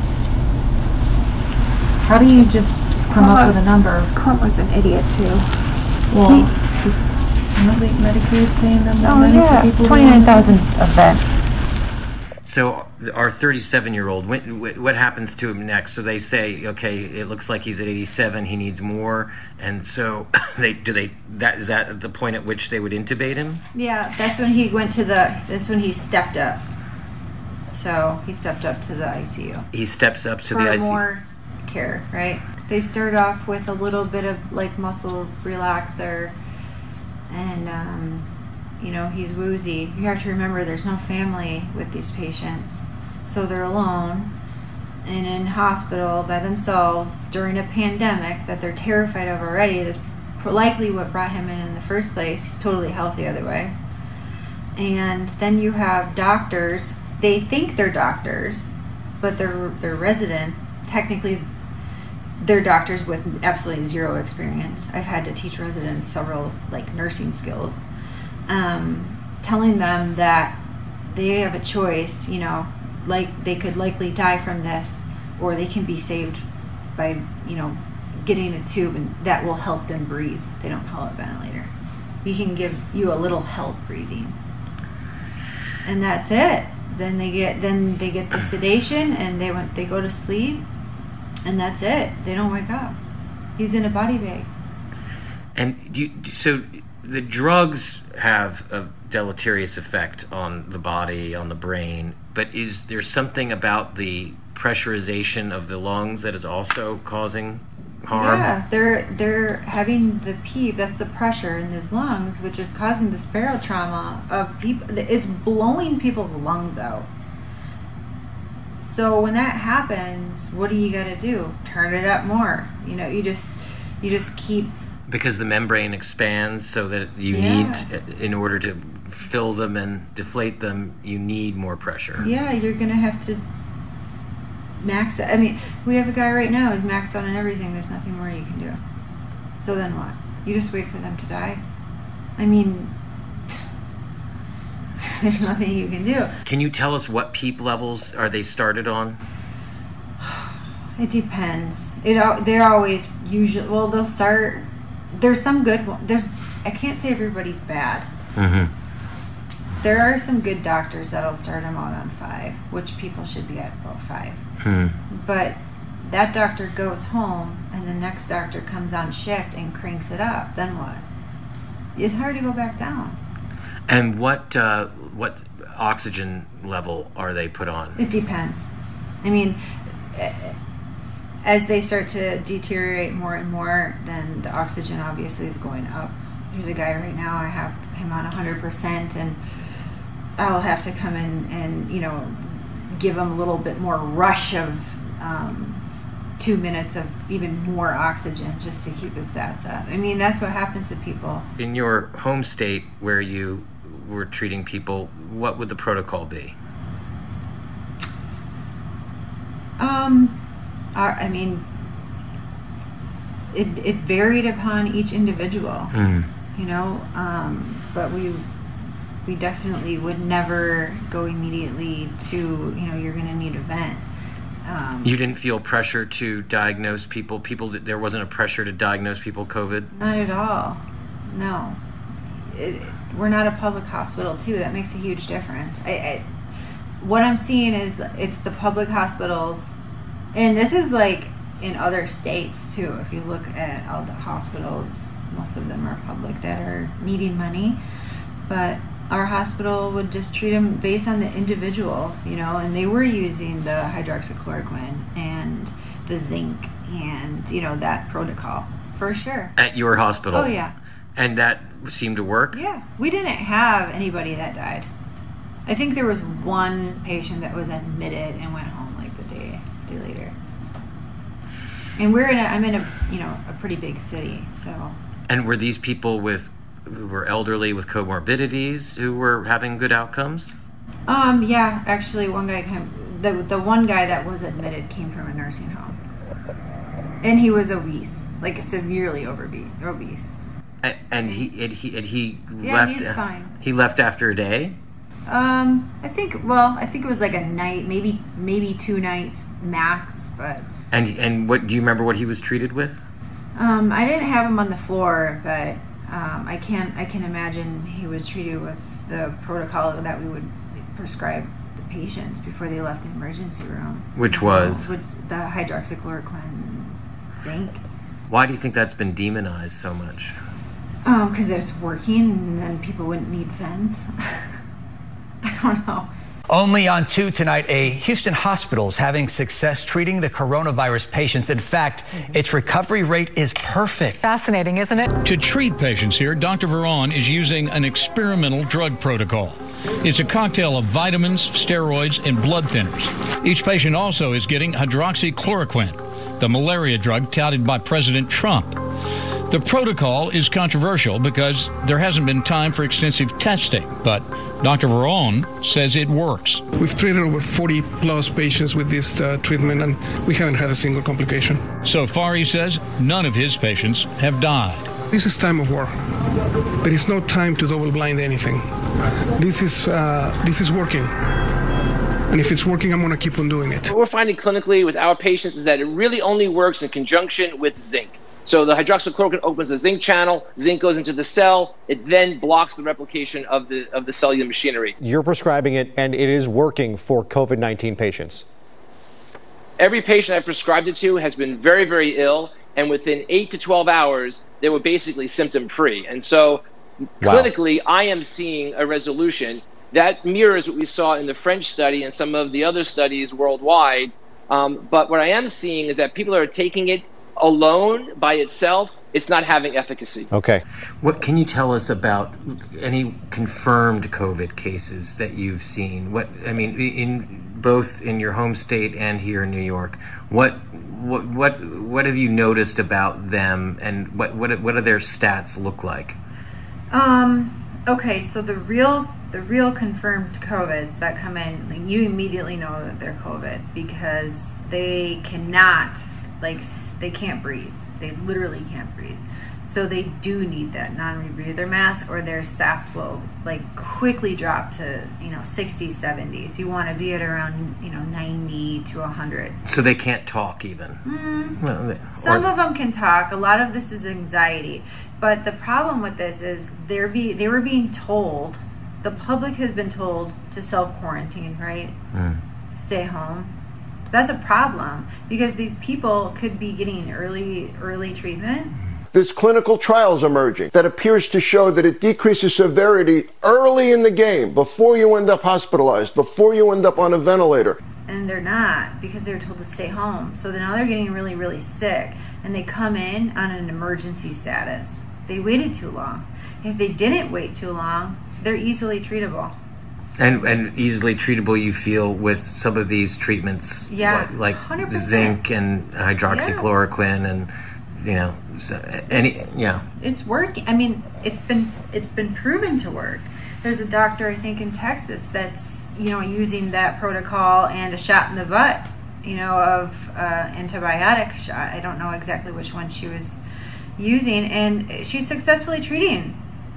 How do you just come Cuomo, up with a number? Cuomo's an idiot too. Well, He, Medicare's paying them that oh money yeah, for people. twenty-nine thousand a vet. So our thirty-seven-year-old, what happens to him next? So they say, okay, it looks like he's at eighty-seven. He needs more, and so they do they. That is that at the point at which they would intubate him? Yeah, that's when he went to the. That's when he stepped up. So he stepped up to the I C U. He steps up to for the I C U. more care, right? They start off with a little bit of like muscle relaxer, and um, you know, he's woozy. You have to remember there's no family with these patients, so they're alone and in hospital by themselves during a pandemic that they're terrified of already. That's likely what brought him in in the first place. He's totally healthy otherwise. And then you have doctors. They think they're doctors, but they're they're resident. Technically, they're doctors with absolutely zero experience. I've had to teach residents several like nursing skills, um, telling them that they have a choice. You know, like they could likely die from this, or they can be saved by you know getting a tube, and that will help them breathe. They don't call it ventilator. We can give you a little help breathing, and that's it. Then they get then they get the sedation, and they went they go to sleep. And that's it. They don't wake up. He's in a body bag. And you, so the drugs have a deleterious effect on the body, on the brain, but is there something about the pressurization of the lungs that is also causing harm? Yeah, they're they're having the PEEP, that's the pressure in his lungs, which is causing the barotrauma of people. It's blowing people's lungs out. So when that happens, what do you got to do? Turn it up more. You know, you just you just keep. Because the membrane expands, so that you Yeah. need, in order to fill them and deflate them, you need more pressure. Yeah, you're gonna have to max it. I mean, we have a guy right now who's maxed out on everything. There's nothing more you can do. So then what? You just wait for them to die? I mean, there's nothing you can do. Can you tell us what PEEP levels are they started on? It depends. It al- they're always usually well. They'll start. There's some good. one- There's. I can't say everybody's bad. Mm-hmm. There are some good doctors that'll start them out on five, which people should be at about five. Hmm. But that doctor goes home, and the next doctor comes on shift and cranks it up. Then what? It's hard to go back down. And what uh, what oxygen level are they put on? It depends. I mean, eh, as they start to deteriorate more and more, then the oxygen obviously is going up. There's a guy right now, I have him on one hundred percent, and I'll have to come in and, you know, give him a little bit more rush of um, two minutes of even more oxygen just to keep his stats up. I mean, that's what happens to people. In your home state where you were treating people, what would the protocol be? Um, our, I mean, it, it varied upon each individual, Mm. you know, um, but we we definitely would never go immediately to, you know, you're going to need a vent. Um, You didn't feel pressure to diagnose people? People, there wasn't a pressure to diagnose people COVID? Not at all. No. It, we're not a public hospital, too. That makes a huge difference. I, I, what I'm seeing is it's the public hospitals, and this is like in other states, too. If you look at all the hospitals, most of them are public that are needing money. But our hospital would just treat them based on the individuals, you know, and they were using the hydroxychloroquine and the zinc and, you know, that protocol for sure. At your hospital? Oh, yeah. And that seemed to work? Yeah. We didn't have anybody that died. I think there was one patient that was admitted and went home like the day, day later. And we're in a, I'm in a, you know, a pretty big city, so. And were these people with who were elderly with comorbidities who were having good outcomes? Um, yeah, actually, one guy came. The the one guy that was admitted came from a nursing home, and he was obese, like severely obese. Obese. And, and he and he and he Yeah, left. he's fine. He left after a day. Um, I think. Well, I think it was like a night, maybe maybe two nights max. But And and what do you remember? What he was treated with? um, I didn't have him on the floor, but um, I can I can imagine he was treated with the protocol that we would prescribe the patients before they left the emergency room. Which was? Which the hydroxychloroquine, zinc. Why do you think that's been demonized so much? Um, because it's working, and then people wouldn't need vents. I don't know. Only on two tonight, a Houston hospital is having success treating the coronavirus patients. In fact, its recovery rate is perfect. Fascinating, isn't it? To treat patients here, Doctor Veron is using an experimental drug protocol. It's a cocktail of vitamins, steroids, and blood thinners. Each patient also is getting hydroxychloroquine, the malaria drug touted by President Trump. The protocol is controversial because there hasn't been time for extensive testing, but Doctor Veron says it works. We've treated over forty plus patients with this uh, treatment, and we haven't had a single complication. So far, he says, none of his patients have died. This is time of war. There is no time to double blind anything. This is uh, this is working. And if it's working, I'm going to keep on doing it. What we're finding clinically with our patients is that it really only works in conjunction with zinc. So the hydroxychloroquine opens the zinc channel, zinc goes into the cell, it then blocks the replication of the of the cellular machinery. You're prescribing it, and it is working for COVID nineteen patients. Every patient I've prescribed it to has been very, very ill, and within eight to twelve hours, they were basically symptom-free. And so wow. clinically, I am seeing a resolution that mirrors what we saw in the French study and some of the other studies worldwide. Um, but what I am seeing is that people are taking it alone by itself. It's not having efficacy. Okay. What can you tell us about any confirmed COVID cases that you've seen? What I mean, in both in your home state and here in New York, what what what what have you noticed about them, and what what what do their stats look like? Um. Okay. So the real the real confirmed COVIDs that come in, like, you immediately know that they're COVID because they cannot. Like, they can't breathe. They literally can't breathe. So they do need that non-rebreather mask, or their stats will, like, quickly drop to, you know, sixties, seventies. You want to be at around, you know, ninety to one hundred. So they can't talk even? Mm. Well, they, Some or, of them can talk. A lot of this is anxiety. But the problem with this is they're be, they were being told, the public has been told to self-quarantine, right? Mm. Stay home. That's a problem because these people could be getting early early treatment. There's clinical trials emerging that appears to show that it decreases severity early in the game, before you end up hospitalized, before you end up on a ventilator. And they're not, because they're told to stay home. So now they're getting really, really sick, and they come in on an emergency status. They waited too long. If they didn't wait too long, they're easily treatable. And and easily treatable, you feel, with some of these treatments, yeah, what, like one hundred percent. zinc and hydroxychloroquine, yeah. and you know, any it's, yeah. It's working. I mean, it's been it's been proven to work. There's a doctor, I think, in Texas that's, you know, using that protocol and a shot in the butt, you know, of uh, antibiotic shot. I don't know exactly which one she was using, and she's successfully treating.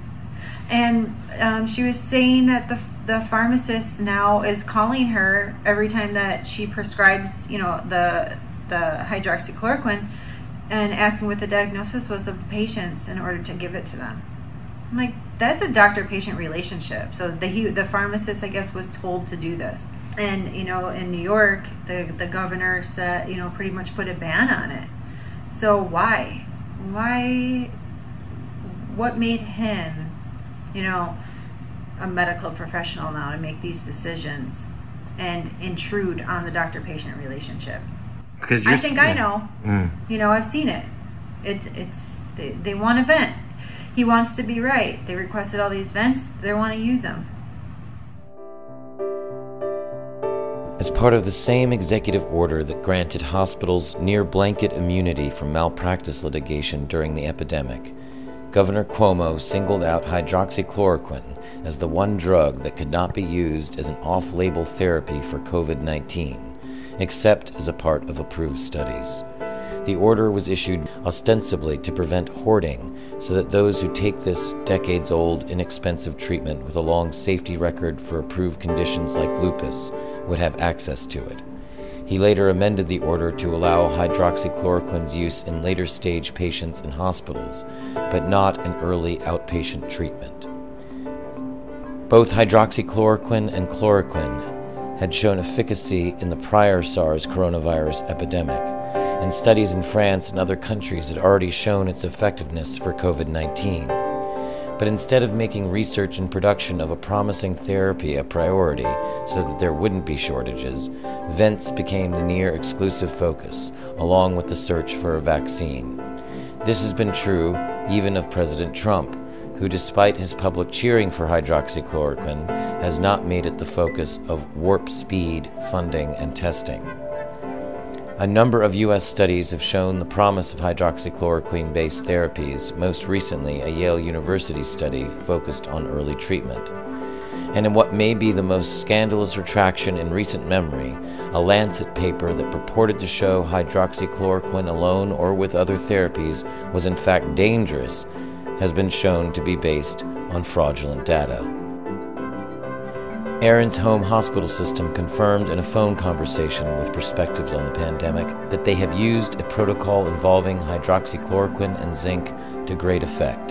And um, she was saying that the the pharmacist now is calling her every time that she prescribes, you know, the the hydroxychloroquine, and asking what the diagnosis was of the patients in order to give it to them. I'm like, that's a doctor-patient relationship. So the he, the pharmacist, I guess, was told to do this. And, you know, in New York, the the governor said, you know, pretty much put a ban on it. So why? Why? What made him, you know, a medical professional now to make these decisions and intrude on the doctor-patient relationship? Because I think I know. Mm. You know, I've seen it. It it's they, they want a vent. He wants to be right. They requested all these vents. They want to use them. As part of the same executive order that granted hospitals near blanket immunity from malpractice litigation during the epidemic, Governor Cuomo singled out hydroxychloroquine as the one drug that could not be used as an off-label therapy for COVID nineteen, except as a part of approved studies. The order was issued ostensibly to prevent hoarding, so that those who take this decades-old, inexpensive treatment with a long safety record for approved conditions like lupus would have access to it. He later amended the order to allow hydroxychloroquine's use in later-stage patients in hospitals, but not in early outpatient treatment. Both hydroxychloroquine and chloroquine had shown efficacy in the prior SARS coronavirus epidemic, and studies in France and other countries had already shown its effectiveness for COVID nineteen. But instead of making research and production of a promising therapy a priority so that there wouldn't be shortages, vents became the near-exclusive focus, along with the search for a vaccine. This has been true even of President Trump, who, despite his public cheering for hydroxychloroquine, has not made it the focus of warp speed funding and testing. A number of U S studies have shown the promise of hydroxychloroquine-based therapies, most recently a Yale University study focused on early treatment. And in what may be the most scandalous retraction in recent memory, a Lancet paper that purported to show hydroxychloroquine alone or with other therapies was in fact dangerous, has been shown to be based on fraudulent data. Aaron's home hospital system confirmed in a phone conversation with Perspectives on the Pandemic that they have used a protocol involving hydroxychloroquine and zinc to great effect.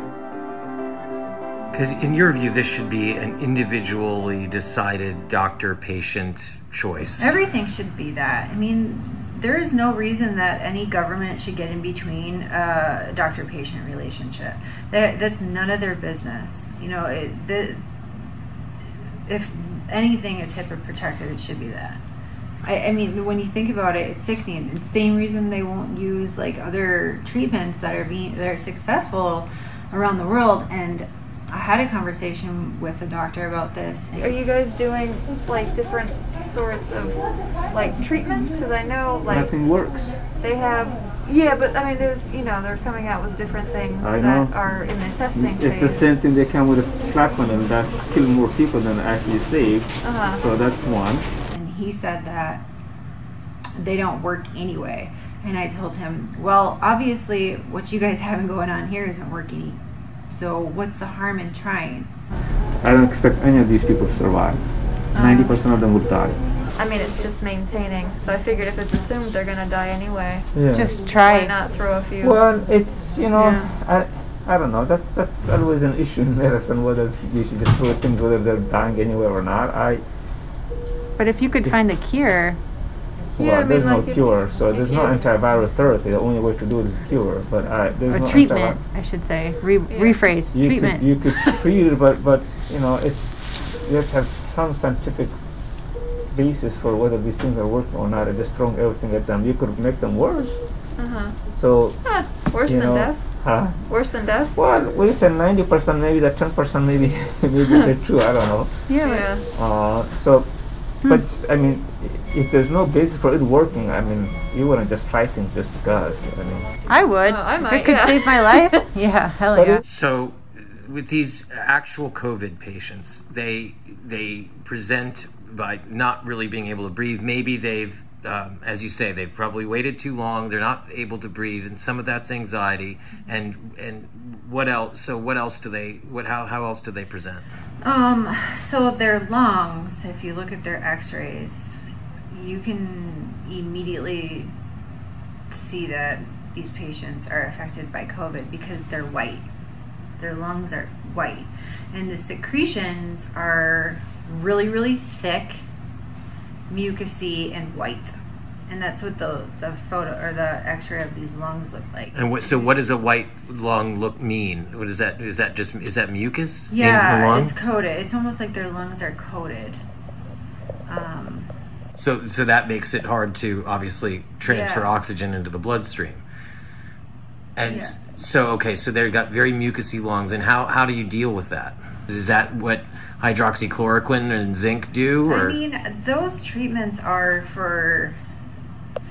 Because in your view, this should be an individually decided doctor-patient choice. Everything should be that. I mean, there is no reason that any government should get in between a doctor-patient relationship. That, that's none of their business. You know, it, the, if anything is HIPAA protected, it should be that. I, I mean, when you think about it, it's sickening. It's the same reason they won't use like other treatments that are being that are successful around the world. And I had a conversation with a doctor about this. Are you guys doing like different sorts of like treatments? Because I know like nothing works. They have. Yeah, but I mean, there's, you know, they're coming out with different things I that know. are in the testing It's phase. the same thing, they come with a plaquenil that kill more people than actually save. Uh-huh. So that's one. And he said that they don't work anyway. And I told him, well, obviously what you guys have going on here isn't working. So what's the harm in trying? I don't expect any of these people to survive. ninety percent of them would die. I mean, it's just maintaining. So I figured if it's assumed they're gonna die anyway, Yeah. just try. Why not throw a few? Well, it's, you know, Yeah. I I don't know. That's that's always an issue in medicine, whether you should just throw things whether they're dying anyway or not. I But if you could find a cure. well, Yeah, I mean, there's no like if- cure, so if there's no you- antiviral therapy. The only way to do it is cure. But I there's Or no treatment, antiviral- I should say. Re- rephrase. you treatment. Could, you could treat it, but but you know, it's you have to have some scientific basis for whether these things are working or not. And just throwing everything at them, you could make them worse. Uh-huh. So Huh, worse you than know, death? Huh? Worse than death? Well, we said ninety percent, maybe that ten percent, maybe maybe they're true. I don't know. Yeah. Uh, so, but I mean, if there's no basis for it working, I mean, you wouldn't just try things just because. I mean, I would. Oh, I if might, it could yeah. save my life. Yeah, hell But yeah. So, with these actual COVID patients, they they present by not really being able to breathe. Maybe they've, um, as you say, they've probably waited too long. They're not able to breathe, and some of that's anxiety. And and what else? So what else do they? What how how else do they present? Um, so their lungs, if you look at their x-rays, you can immediately see that these patients are affected by COVID because they're white. Their lungs are white. And the secretions are really, really thick, mucousy, and white. And that's what the, the photo or the x-ray of these lungs look like. And what? So what does a white lung look mean? What is that? Is that just is that mucus? in the Yeah, lung? it's coated. It's almost like their lungs are coated. Um, So, so that makes it hard to obviously transfer Yeah. oxygen into the bloodstream. And Yeah. so, okay, so they've got very mucousy lungs, and how, how do you deal with that? Is that what hydroxychloroquine and zinc do? Or? I mean, those treatments are for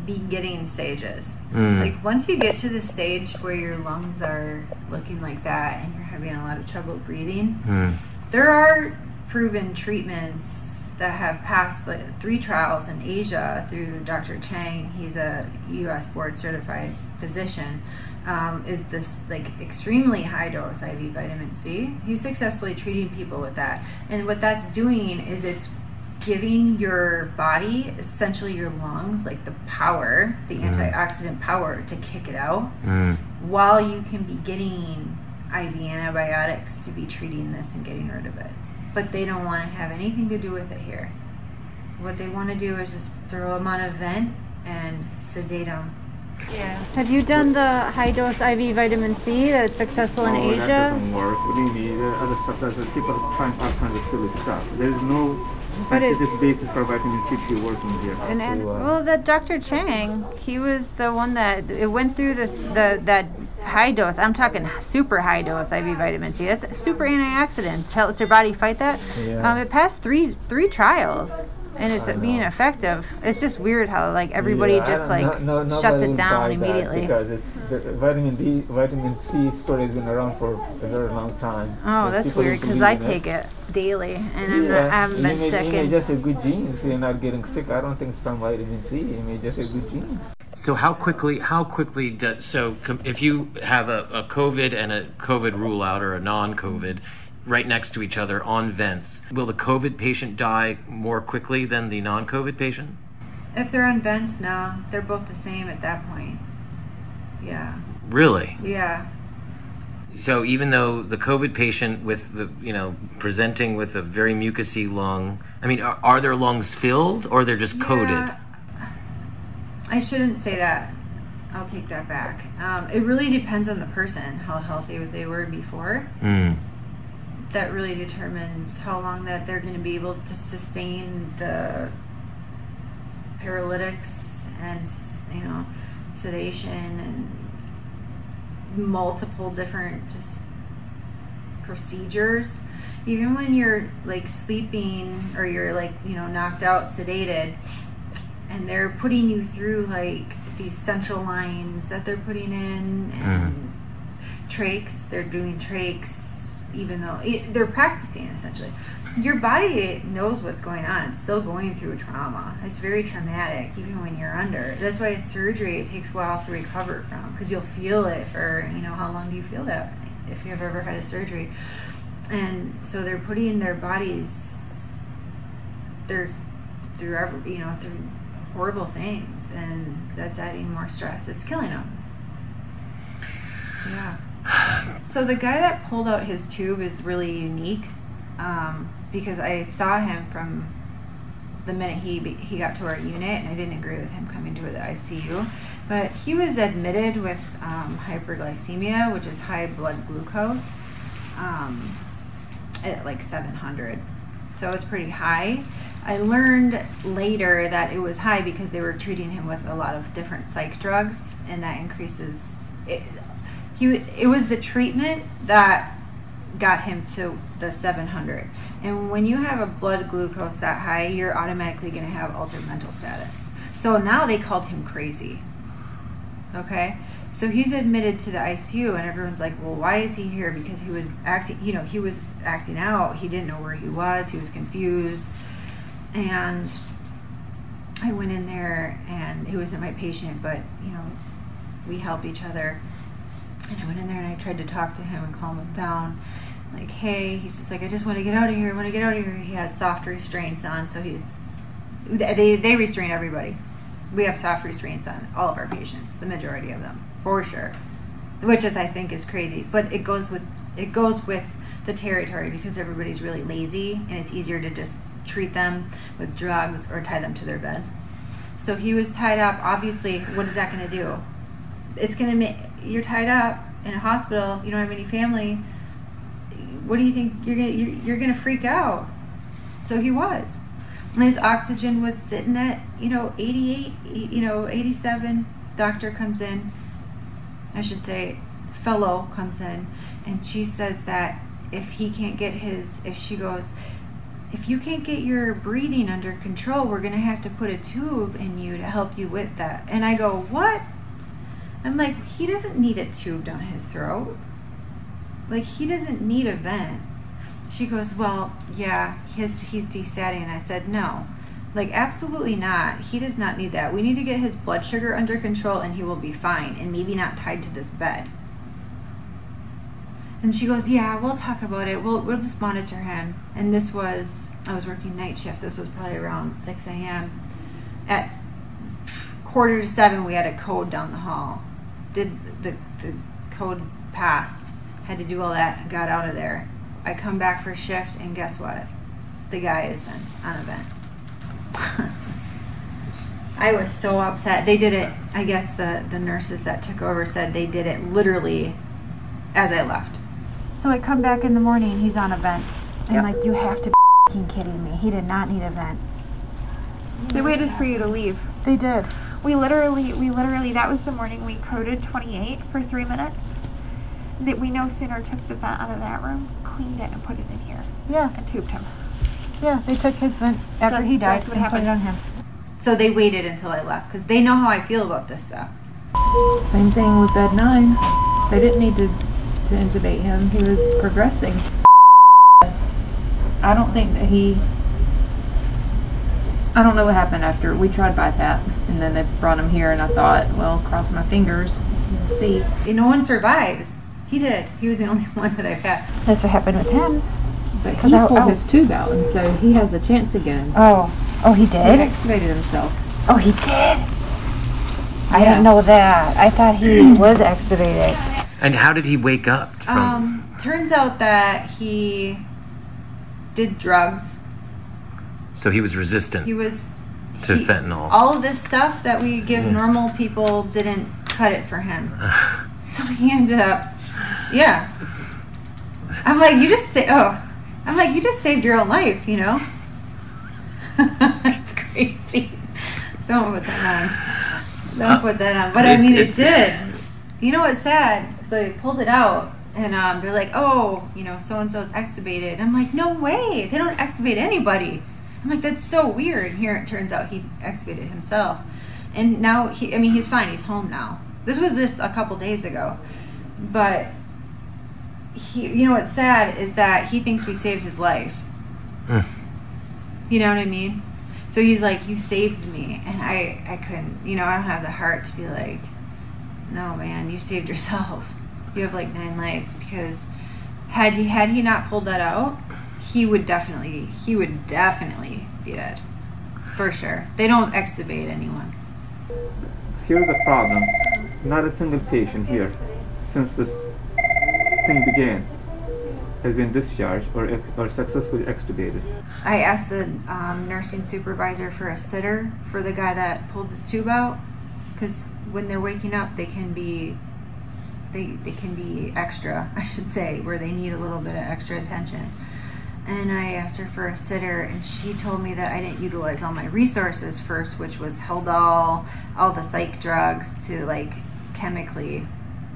beginning stages. Mm. Like once you get to the stage where your lungs are looking like that and you're having a lot of trouble breathing, Mm. there are proven treatments that have passed like three trials in Asia through Doctor Chang. He's a U S board certified physician. Um, is this like extremely high dose I V vitamin C? He's successfully treating people with that. And what that's doing is it's giving your body, essentially your lungs, like the power, the Mm. antioxidant power to kick it out, Mm. while you can be getting I V antibiotics to be treating this and getting rid of it. But they don't want to have anything to do with it here. What they want to do is just throw them on a vent and sedate them. Yeah. Have you done the high dose I V vitamin C that's successful in No, Asia? that doesn't work. Really, the other stuff doesn't. People try and pass kind of silly stuff. There's no But it- scientific basis for vitamin C to be working here. And, and So, uh, well, the Doctor Chang, he was the one that it went through the the that high dose. I'm talking super high dose I V vitamin C. That's super antioxidants. Helps your body fight that. Yeah. Um, it passed three three trials, and it's I being know. effective. It's just weird how like everybody yeah, I just don't- like no, no, shuts nobody it will down buy that immediately. because it's the vitamin D, vitamin C story has been around for a very long time. Oh, But that's people weird believe because I in take it daily, and I'm Yeah, not, I haven't you been may, sick. You may in- just have good genes if you're not getting sick. I don't think it's from vitamin C. You may just have good genes. So how quickly, how quickly does, so com- if you have a, a COVID and a COVID rule out or a non-COVID right next to each other on vents, will the COVID patient die more quickly than the non-COVID patient? If they're on vents, no, they're both the same at that point. Yeah. Really? Yeah. So even though the COVID patient with the, you know, presenting with a very mucousy lung, I mean, are, are their lungs filled or they're just coated? Yeah, I shouldn't say that. I'll take that back. Um, it really depends on the person, how healthy they were before. Mm. That really determines how long that they're going to be able to sustain the paralytics and, you know, sedation and multiple different just procedures. Even when you're like sleeping or you're like, you know, knocked out, sedated, and they're putting you through like these central lines that they're putting in and mm. trachs, they're doing trachs, even though it, they're practicing essentially. Your body knows what's going on. It's still going through trauma. It's very traumatic, even when you're under. That's why surgery, it takes a while to recover from, because you'll feel it for, you know, how long do you feel that if you've ever had a surgery? And so they're putting their bodies, they're through, every, you know, through horrible things, and that's adding more stress. It's killing them. Yeah. So the guy that pulled out his tube is really unique. Um, because I saw him from the minute he he got to our unit, and I didn't agree with him coming to the I C U. But he was admitted with um, hyperglycemia, which is high blood glucose, um, at like seven hundred. So it's pretty high. I learned later that it was high because they were treating him with a lot of different psych drugs, and that increases. It, he it was the treatment that got him to the seven hundred. And when you have a blood glucose that high, you're automatically going to have altered mental status. So now they called him crazy. Okay? So he's admitted to the I C U, and everyone's like, well, why is he here? Because he was acting, you know, he was acting out. He didn't know where he was. He was confused. And I went in there, and he wasn't my patient, but, you know, we help each other. And I went in there and I tried to talk to him and calm him down. Like, hey, he's just like, I just want to get out of here. I want to get out of here. He has soft restraints on, so he's, they, they restrain everybody. We have soft restraints on all of our patients, the majority of them, for sure. Which is, I think, is crazy. But it goes with, it goes with the territory because everybody's really lazy, and it's easier to just treat them with drugs or tie them to their beds. So he was tied up. Obviously, what is that going to do? It's going to make, you're tied up in a hospital, you don't have any family. What do you think? You're going to, you're, you're going to freak out. So he was. And his oxygen was sitting at, you know, eighty-eight, you know, eighty-seven. Doctor comes in, I should say, fellow comes in, and she says that if he can't get his, if she goes, if you can't get your breathing under control, we're gonna have to put a tube in you to help you with that. And I go, what? I'm like, he doesn't need a tube down his throat. Like, he doesn't need a vent. She goes, well, yeah, his, he's desatting. And I said, no, like, absolutely not. He does not need that. We need to get his blood sugar under control and he will be fine, and maybe not tied to this bed. And she goes, yeah, we'll talk about it. We'll, we'll just monitor him. And this was, I was working night shift. This was probably around six a.m. At quarter to seven, we had a code down the hall. Did the, the code passed. Had to do all that, got out of there. I come back for shift, and guess what? The guy has been on a vent. I was so upset. They did it, I guess the, the nurses that took over said they did it literally as I left. So I come back in the morning, he's on a vent. I'm Yep. like, you have to be f***ing kidding me. He did not need a vent. They waited for you to leave. They did. We literally, we literally, that was the morning we coded twenty-eight for three minutes. That we no sooner took the vent out of that room, cleaned it, and put it in here. Yeah. And tubed him. Yeah, they took his vent after That- he died that's what and happened. put it on him. So they waited until I left because they know how I feel about this stuff. Same thing with bed nine. They didn't need to, to intubate him. He was progressing. I don't think that he... I don't know what happened after. We tried BiPAP, and then they brought him here, and I thought, well, cross my fingers. We'll see. And no one survives. He did. He was the only one that I've had. That's what happened with him. But he 'Cause I- pulled I- his tube out, and so he has a chance again. Oh. Oh, he He did? extubated himself. Oh, he did? I Yeah. didn't know that. I thought he was extubated. And how did he wake up from? Um, turns out that he did drugs. So he was resistant He was to he- fentanyl. all of this stuff that we give Mm. normal people didn't cut it for him. So he ended up, yeah. I'm like, you just say, oh, I'm like, you just saved your own life, you know? It's crazy. Don't put that on. Don't put that on. But I mean, it did. You know what's sad? So they pulled it out, and um, they're like, oh, you know, so-and-so's extubated. I'm like, no way. They don't extubate anybody. I'm like, that's so weird. Here it turns out he extubated himself. And now, he, I mean, he's fine. He's home now. This was just a couple days ago. But, he, you know what's sad is that he thinks we saved his life. Mm. You know what I mean? So he's like, you saved me. And I, I couldn't, you know, I don't have the heart to be like, no, man, you saved yourself. You have like nine lives. Because had he, had he not pulled that out, he would definitely, he would definitely be dead. For sure. They don't extubate anyone. Here's the problem. Not a single patient here, since this thing began, has been discharged or, ex- or successfully extubated. I asked the um, nursing supervisor for a sitter for the guy that pulled his tube out, because when they're waking up, they can be, they they can be extra, I should say, where they need a little bit of extra attention. And I asked her for a sitter, and she told me that I didn't utilize all my resources first, which was Haldol, all the psych drugs to like chemically,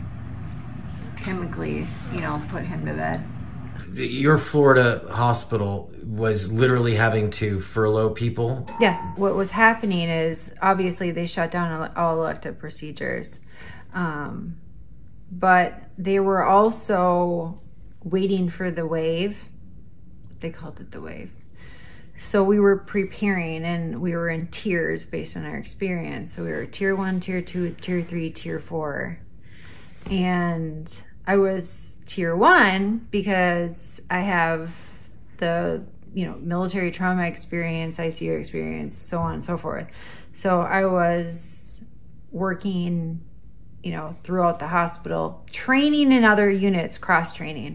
chemically, you know, put him to bed. The- Your Florida hospital was literally having to furlough people. Yes. What was happening is obviously they shut down ele- all elective procedures, um, but they were also waiting for the wave. They called it the wave. So we were preparing, and we were in tiers based on our experience. So we were tier one, tier two, tier three, tier four. And I was tier one because I have the, you know, military trauma experience, I C U experience, so on and so forth. So I was working, you know, throughout the hospital, training in other units, cross training.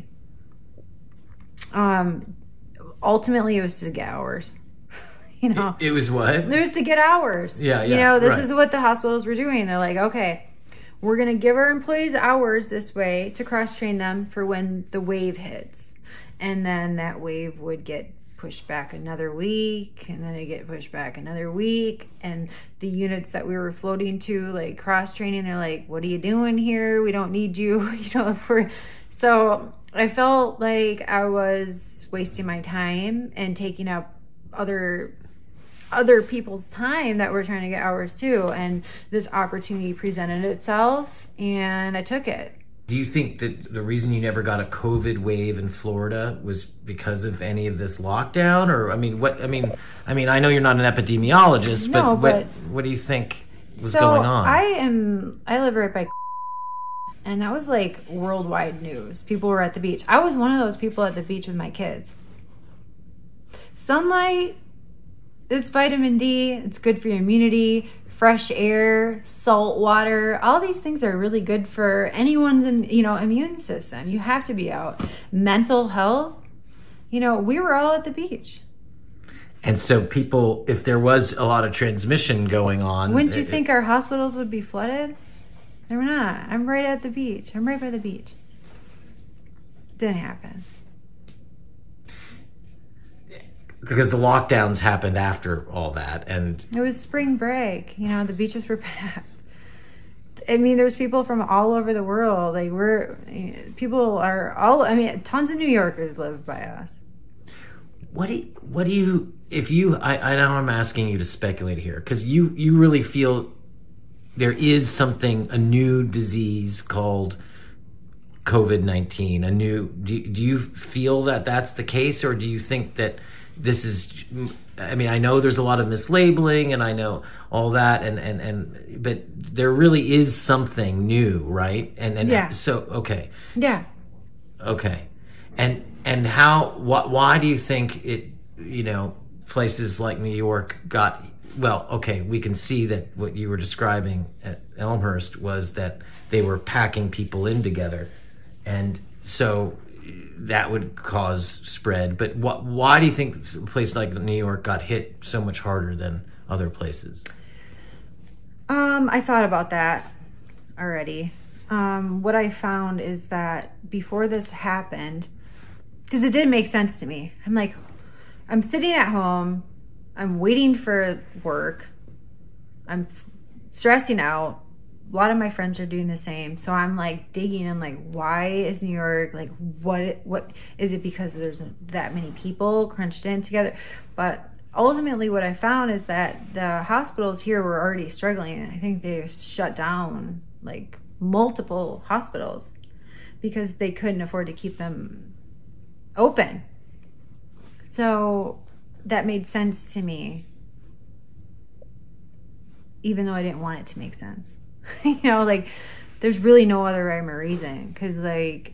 Um, ultimately it was to get hours. You know, It was what? it was to get hours. Yeah, You yeah, know, this right. is what the hospitals were doing. They're like, okay, we're going to give our employees hours this way to cross train them for when the wave hits. And then that wave would get pushed back another week, and then it get pushed back another week. And the units that we were floating to, like cross training, they're like, what are you doing here? We don't need you. You know, for so I felt like I was wasting my time and taking up other other people's time that were trying to get hours too. And this opportunity presented itself and I took it. Do you think that the reason you never got a COVID wave in Florida was because of any of this lockdown? Or, I mean, what, I mean, I mean, I know you're not an epidemiologist, but, no, but what, what do you think was so going on? I am, I live right by, and that was like worldwide news. People were at the beach. I was one of those people at the beach with my kids. Sunlight, it's vitamin D, it's good for your immunity. Fresh air, salt water, all these things are really good for anyone's, you know, immune system. You have to be out. Mental health, you know, we were all at the beach. And so people, if there was a lot of transmission going on. Wouldn't you it, think our hospitals would be flooded? They were not. I'm right at the beach. I'm right by the beach. Didn't happen. Because the lockdowns happened after all that, and it was spring break. You know, the beaches were packed. I mean, there's people from all over the world. Like we're, people are all. I mean, tons of New Yorkers live by us. What do you, what do you? If you, I, I know I'm asking you to speculate here, because you you really feel there is something, a new disease called COVID nineteen. A new. Do do you feel that that's the case, or do you think that this is, I mean, I know there's a lot of mislabeling and I know all that, and, and, and but there really is something new, right? And and yeah. so okay. Yeah. Okay. And and how wh- why do you think it, you know, places like New York got, well, okay, we can see that what you were describing at Elmhurst was that they were packing people in together. And so that would cause spread. But wh- why do you think a place like New York got hit so much harder than other places? Um, I thought about that already. Um, what I found is that before this happened, because it didn't make sense to me. I'm like, I'm sitting at home, I'm waiting for work, I'm f- stressing out. A lot of my friends are doing the same. So I'm like digging. I'm like, why is New York, like, what, what is it because there's that many people crunched in together? But ultimately what I found is that the hospitals here were already struggling. I think they shut down like multiple hospitals because they couldn't afford to keep them open. So that made sense to me, even though I didn't want it to make sense. You know, like, there's really no other rhyme or reason, because, like...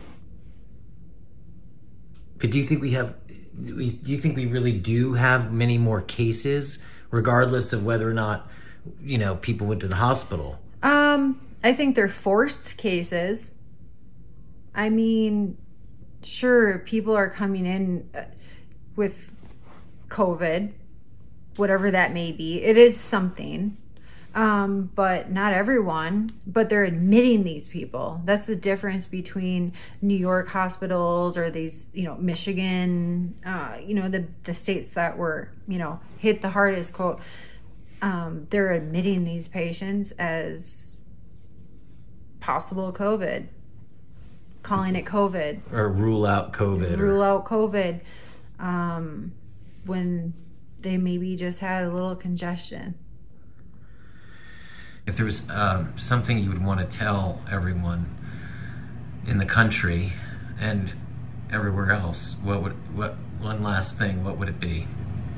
But do you think we have... Do you think we really do have many more cases, regardless of whether or not, you know, people went to the hospital? Um, I think they're forced cases. I mean, sure, people are coming in with COVID, whatever that may be. It is something. Um, but not everyone, but they're admitting these people. That's the difference between New York hospitals or these, you know, Michigan, uh, you know, the, the states that were, you know, hit the hardest, quote, um, they're admitting these patients as possible COVID, calling it COVID. Or rule out COVID. Rule or... out COVID, um, when they maybe just had a little congestion. If there was um, something you would want to tell everyone in the country and everywhere else, what would what one last thing, what would it be?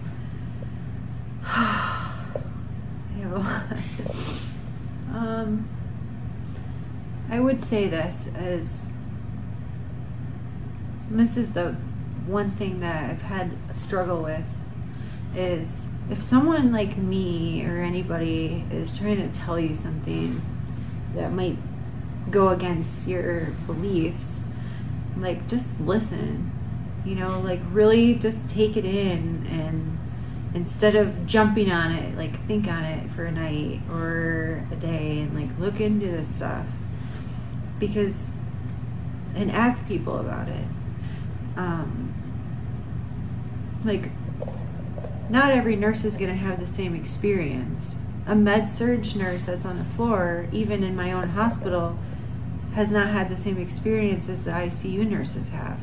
um, I would say this as this is the one thing that I've had a struggle with is if someone like me or anybody is trying to tell you something that might go against your beliefs, like, just listen, you know, like, really just take it in, and instead of jumping on it, like, think on it for a night or a day and, like, look into this stuff, because, and ask people about it. Um, like, not every nurse is going to have the same experience. A med surg nurse that's on the floor, even in my own hospital, has not had the same experience as the I C U nurses have.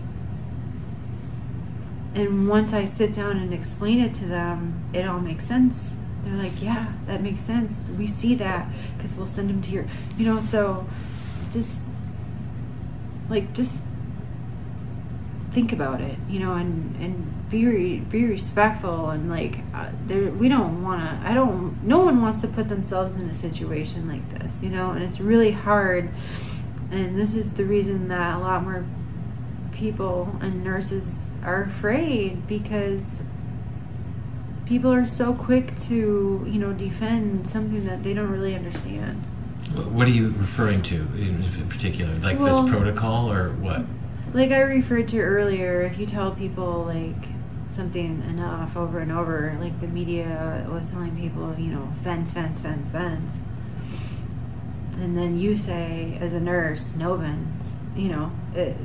And once I sit down and explain it to them, it all makes sense. They're like, yeah, that makes sense. We see that because we'll send them to your, you know, so just, like, just think about it, you know, and, and be, re, be respectful. And, like, uh, there, we don't want to, I don't, no one wants to put themselves in a situation like this, you know, and it's really hard. And this is the reason that a lot more people and nurses are afraid, because people are so quick to, you know, defend something that they don't really understand. What are you referring to in particular? Like Well, this protocol or what? Like I referred to earlier, if you tell people like something enough over and over, like the media was telling people, you know, fence, fence, fence, fence. And then you say, as a nurse, no vents, you know, it,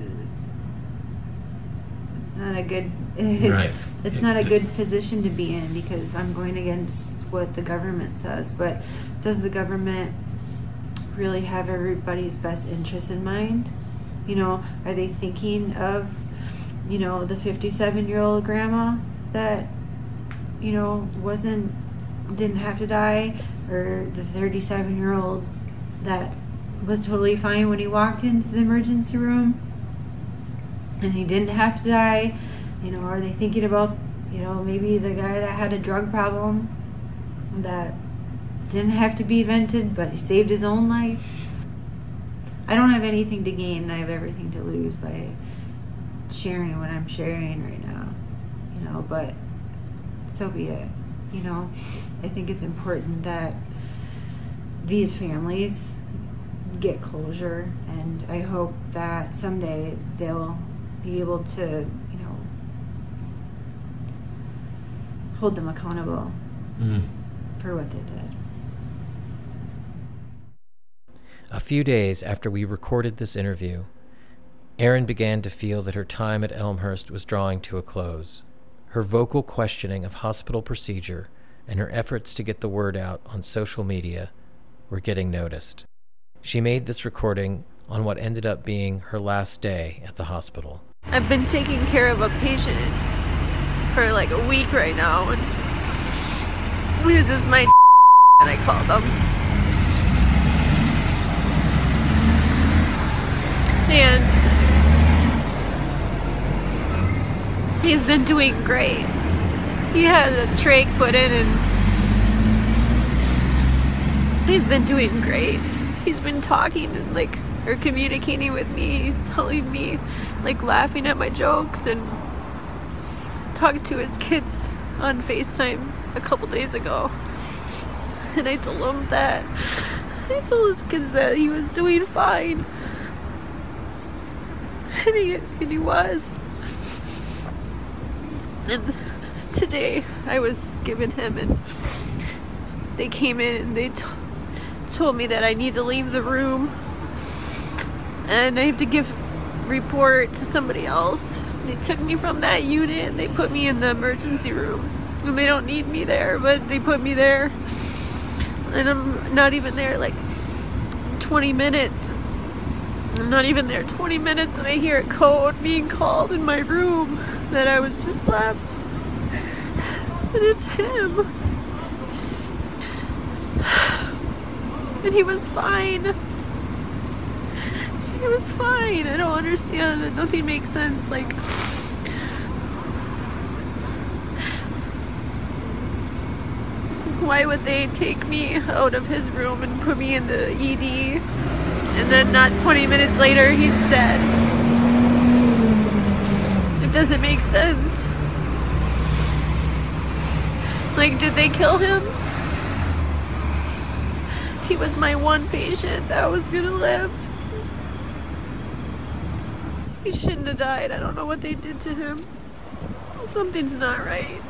it's not a good, it's, Right. it's not a good position to be in, because I'm going against what the government says. But does the government really have everybody's best interest in mind? You know, are they thinking of, you know, the fifty-seven year old grandma that, you know, wasn't, didn't have to die, or the thirty-seven year old that was totally fine when he walked into the emergency room and he didn't have to die? You know, are they thinking about, you know, maybe the guy that had a drug problem that didn't have to be vented, but he saved his own life? I don't have anything to gain, and I have everything to lose by sharing what I'm sharing right now, you know, but so be it. You know, I think it's important that these families get closure, and I hope that someday they'll be able to, you know, hold them accountable Mm. for what they did. A few days after we recorded this interview, Erin began to feel that her time at Elmhurst was drawing to a close. Her vocal questioning of hospital procedure and her efforts to get the word out on social media were getting noticed. She made this recording on what ended up being her last day at the hospital. I've been taking care of a patient for like a week right now, and this is my and I called them. And he's been doing great. He had a trach put in and he's been doing great. He's been talking and like, or communicating with me. He's telling me, like, laughing at my jokes, and talked to his kids on FaceTime a couple days ago. And I told him that, I told his kids that he was doing fine. And he, and he was. And today I was giving him, and they came in and they t- told me that I need to leave the room and I have to give report to somebody else. They took me from that unit and they put me in the emergency room, and they don't need me there, but they put me there, and I'm not even there like twenty minutes. I'm not even there twenty minutes and I hear a code being called in my room that I was just left. And it's him. And he was fine. He was fine. I don't understand it. Nothing makes sense. Like, why would they take me out of his room and put me in the E D? And then not twenty minutes later, he's dead. It doesn't make sense. Like, did they kill him? He was my one patient that was gonna live. He shouldn't have died. I don't know what they did to him. Something's not right.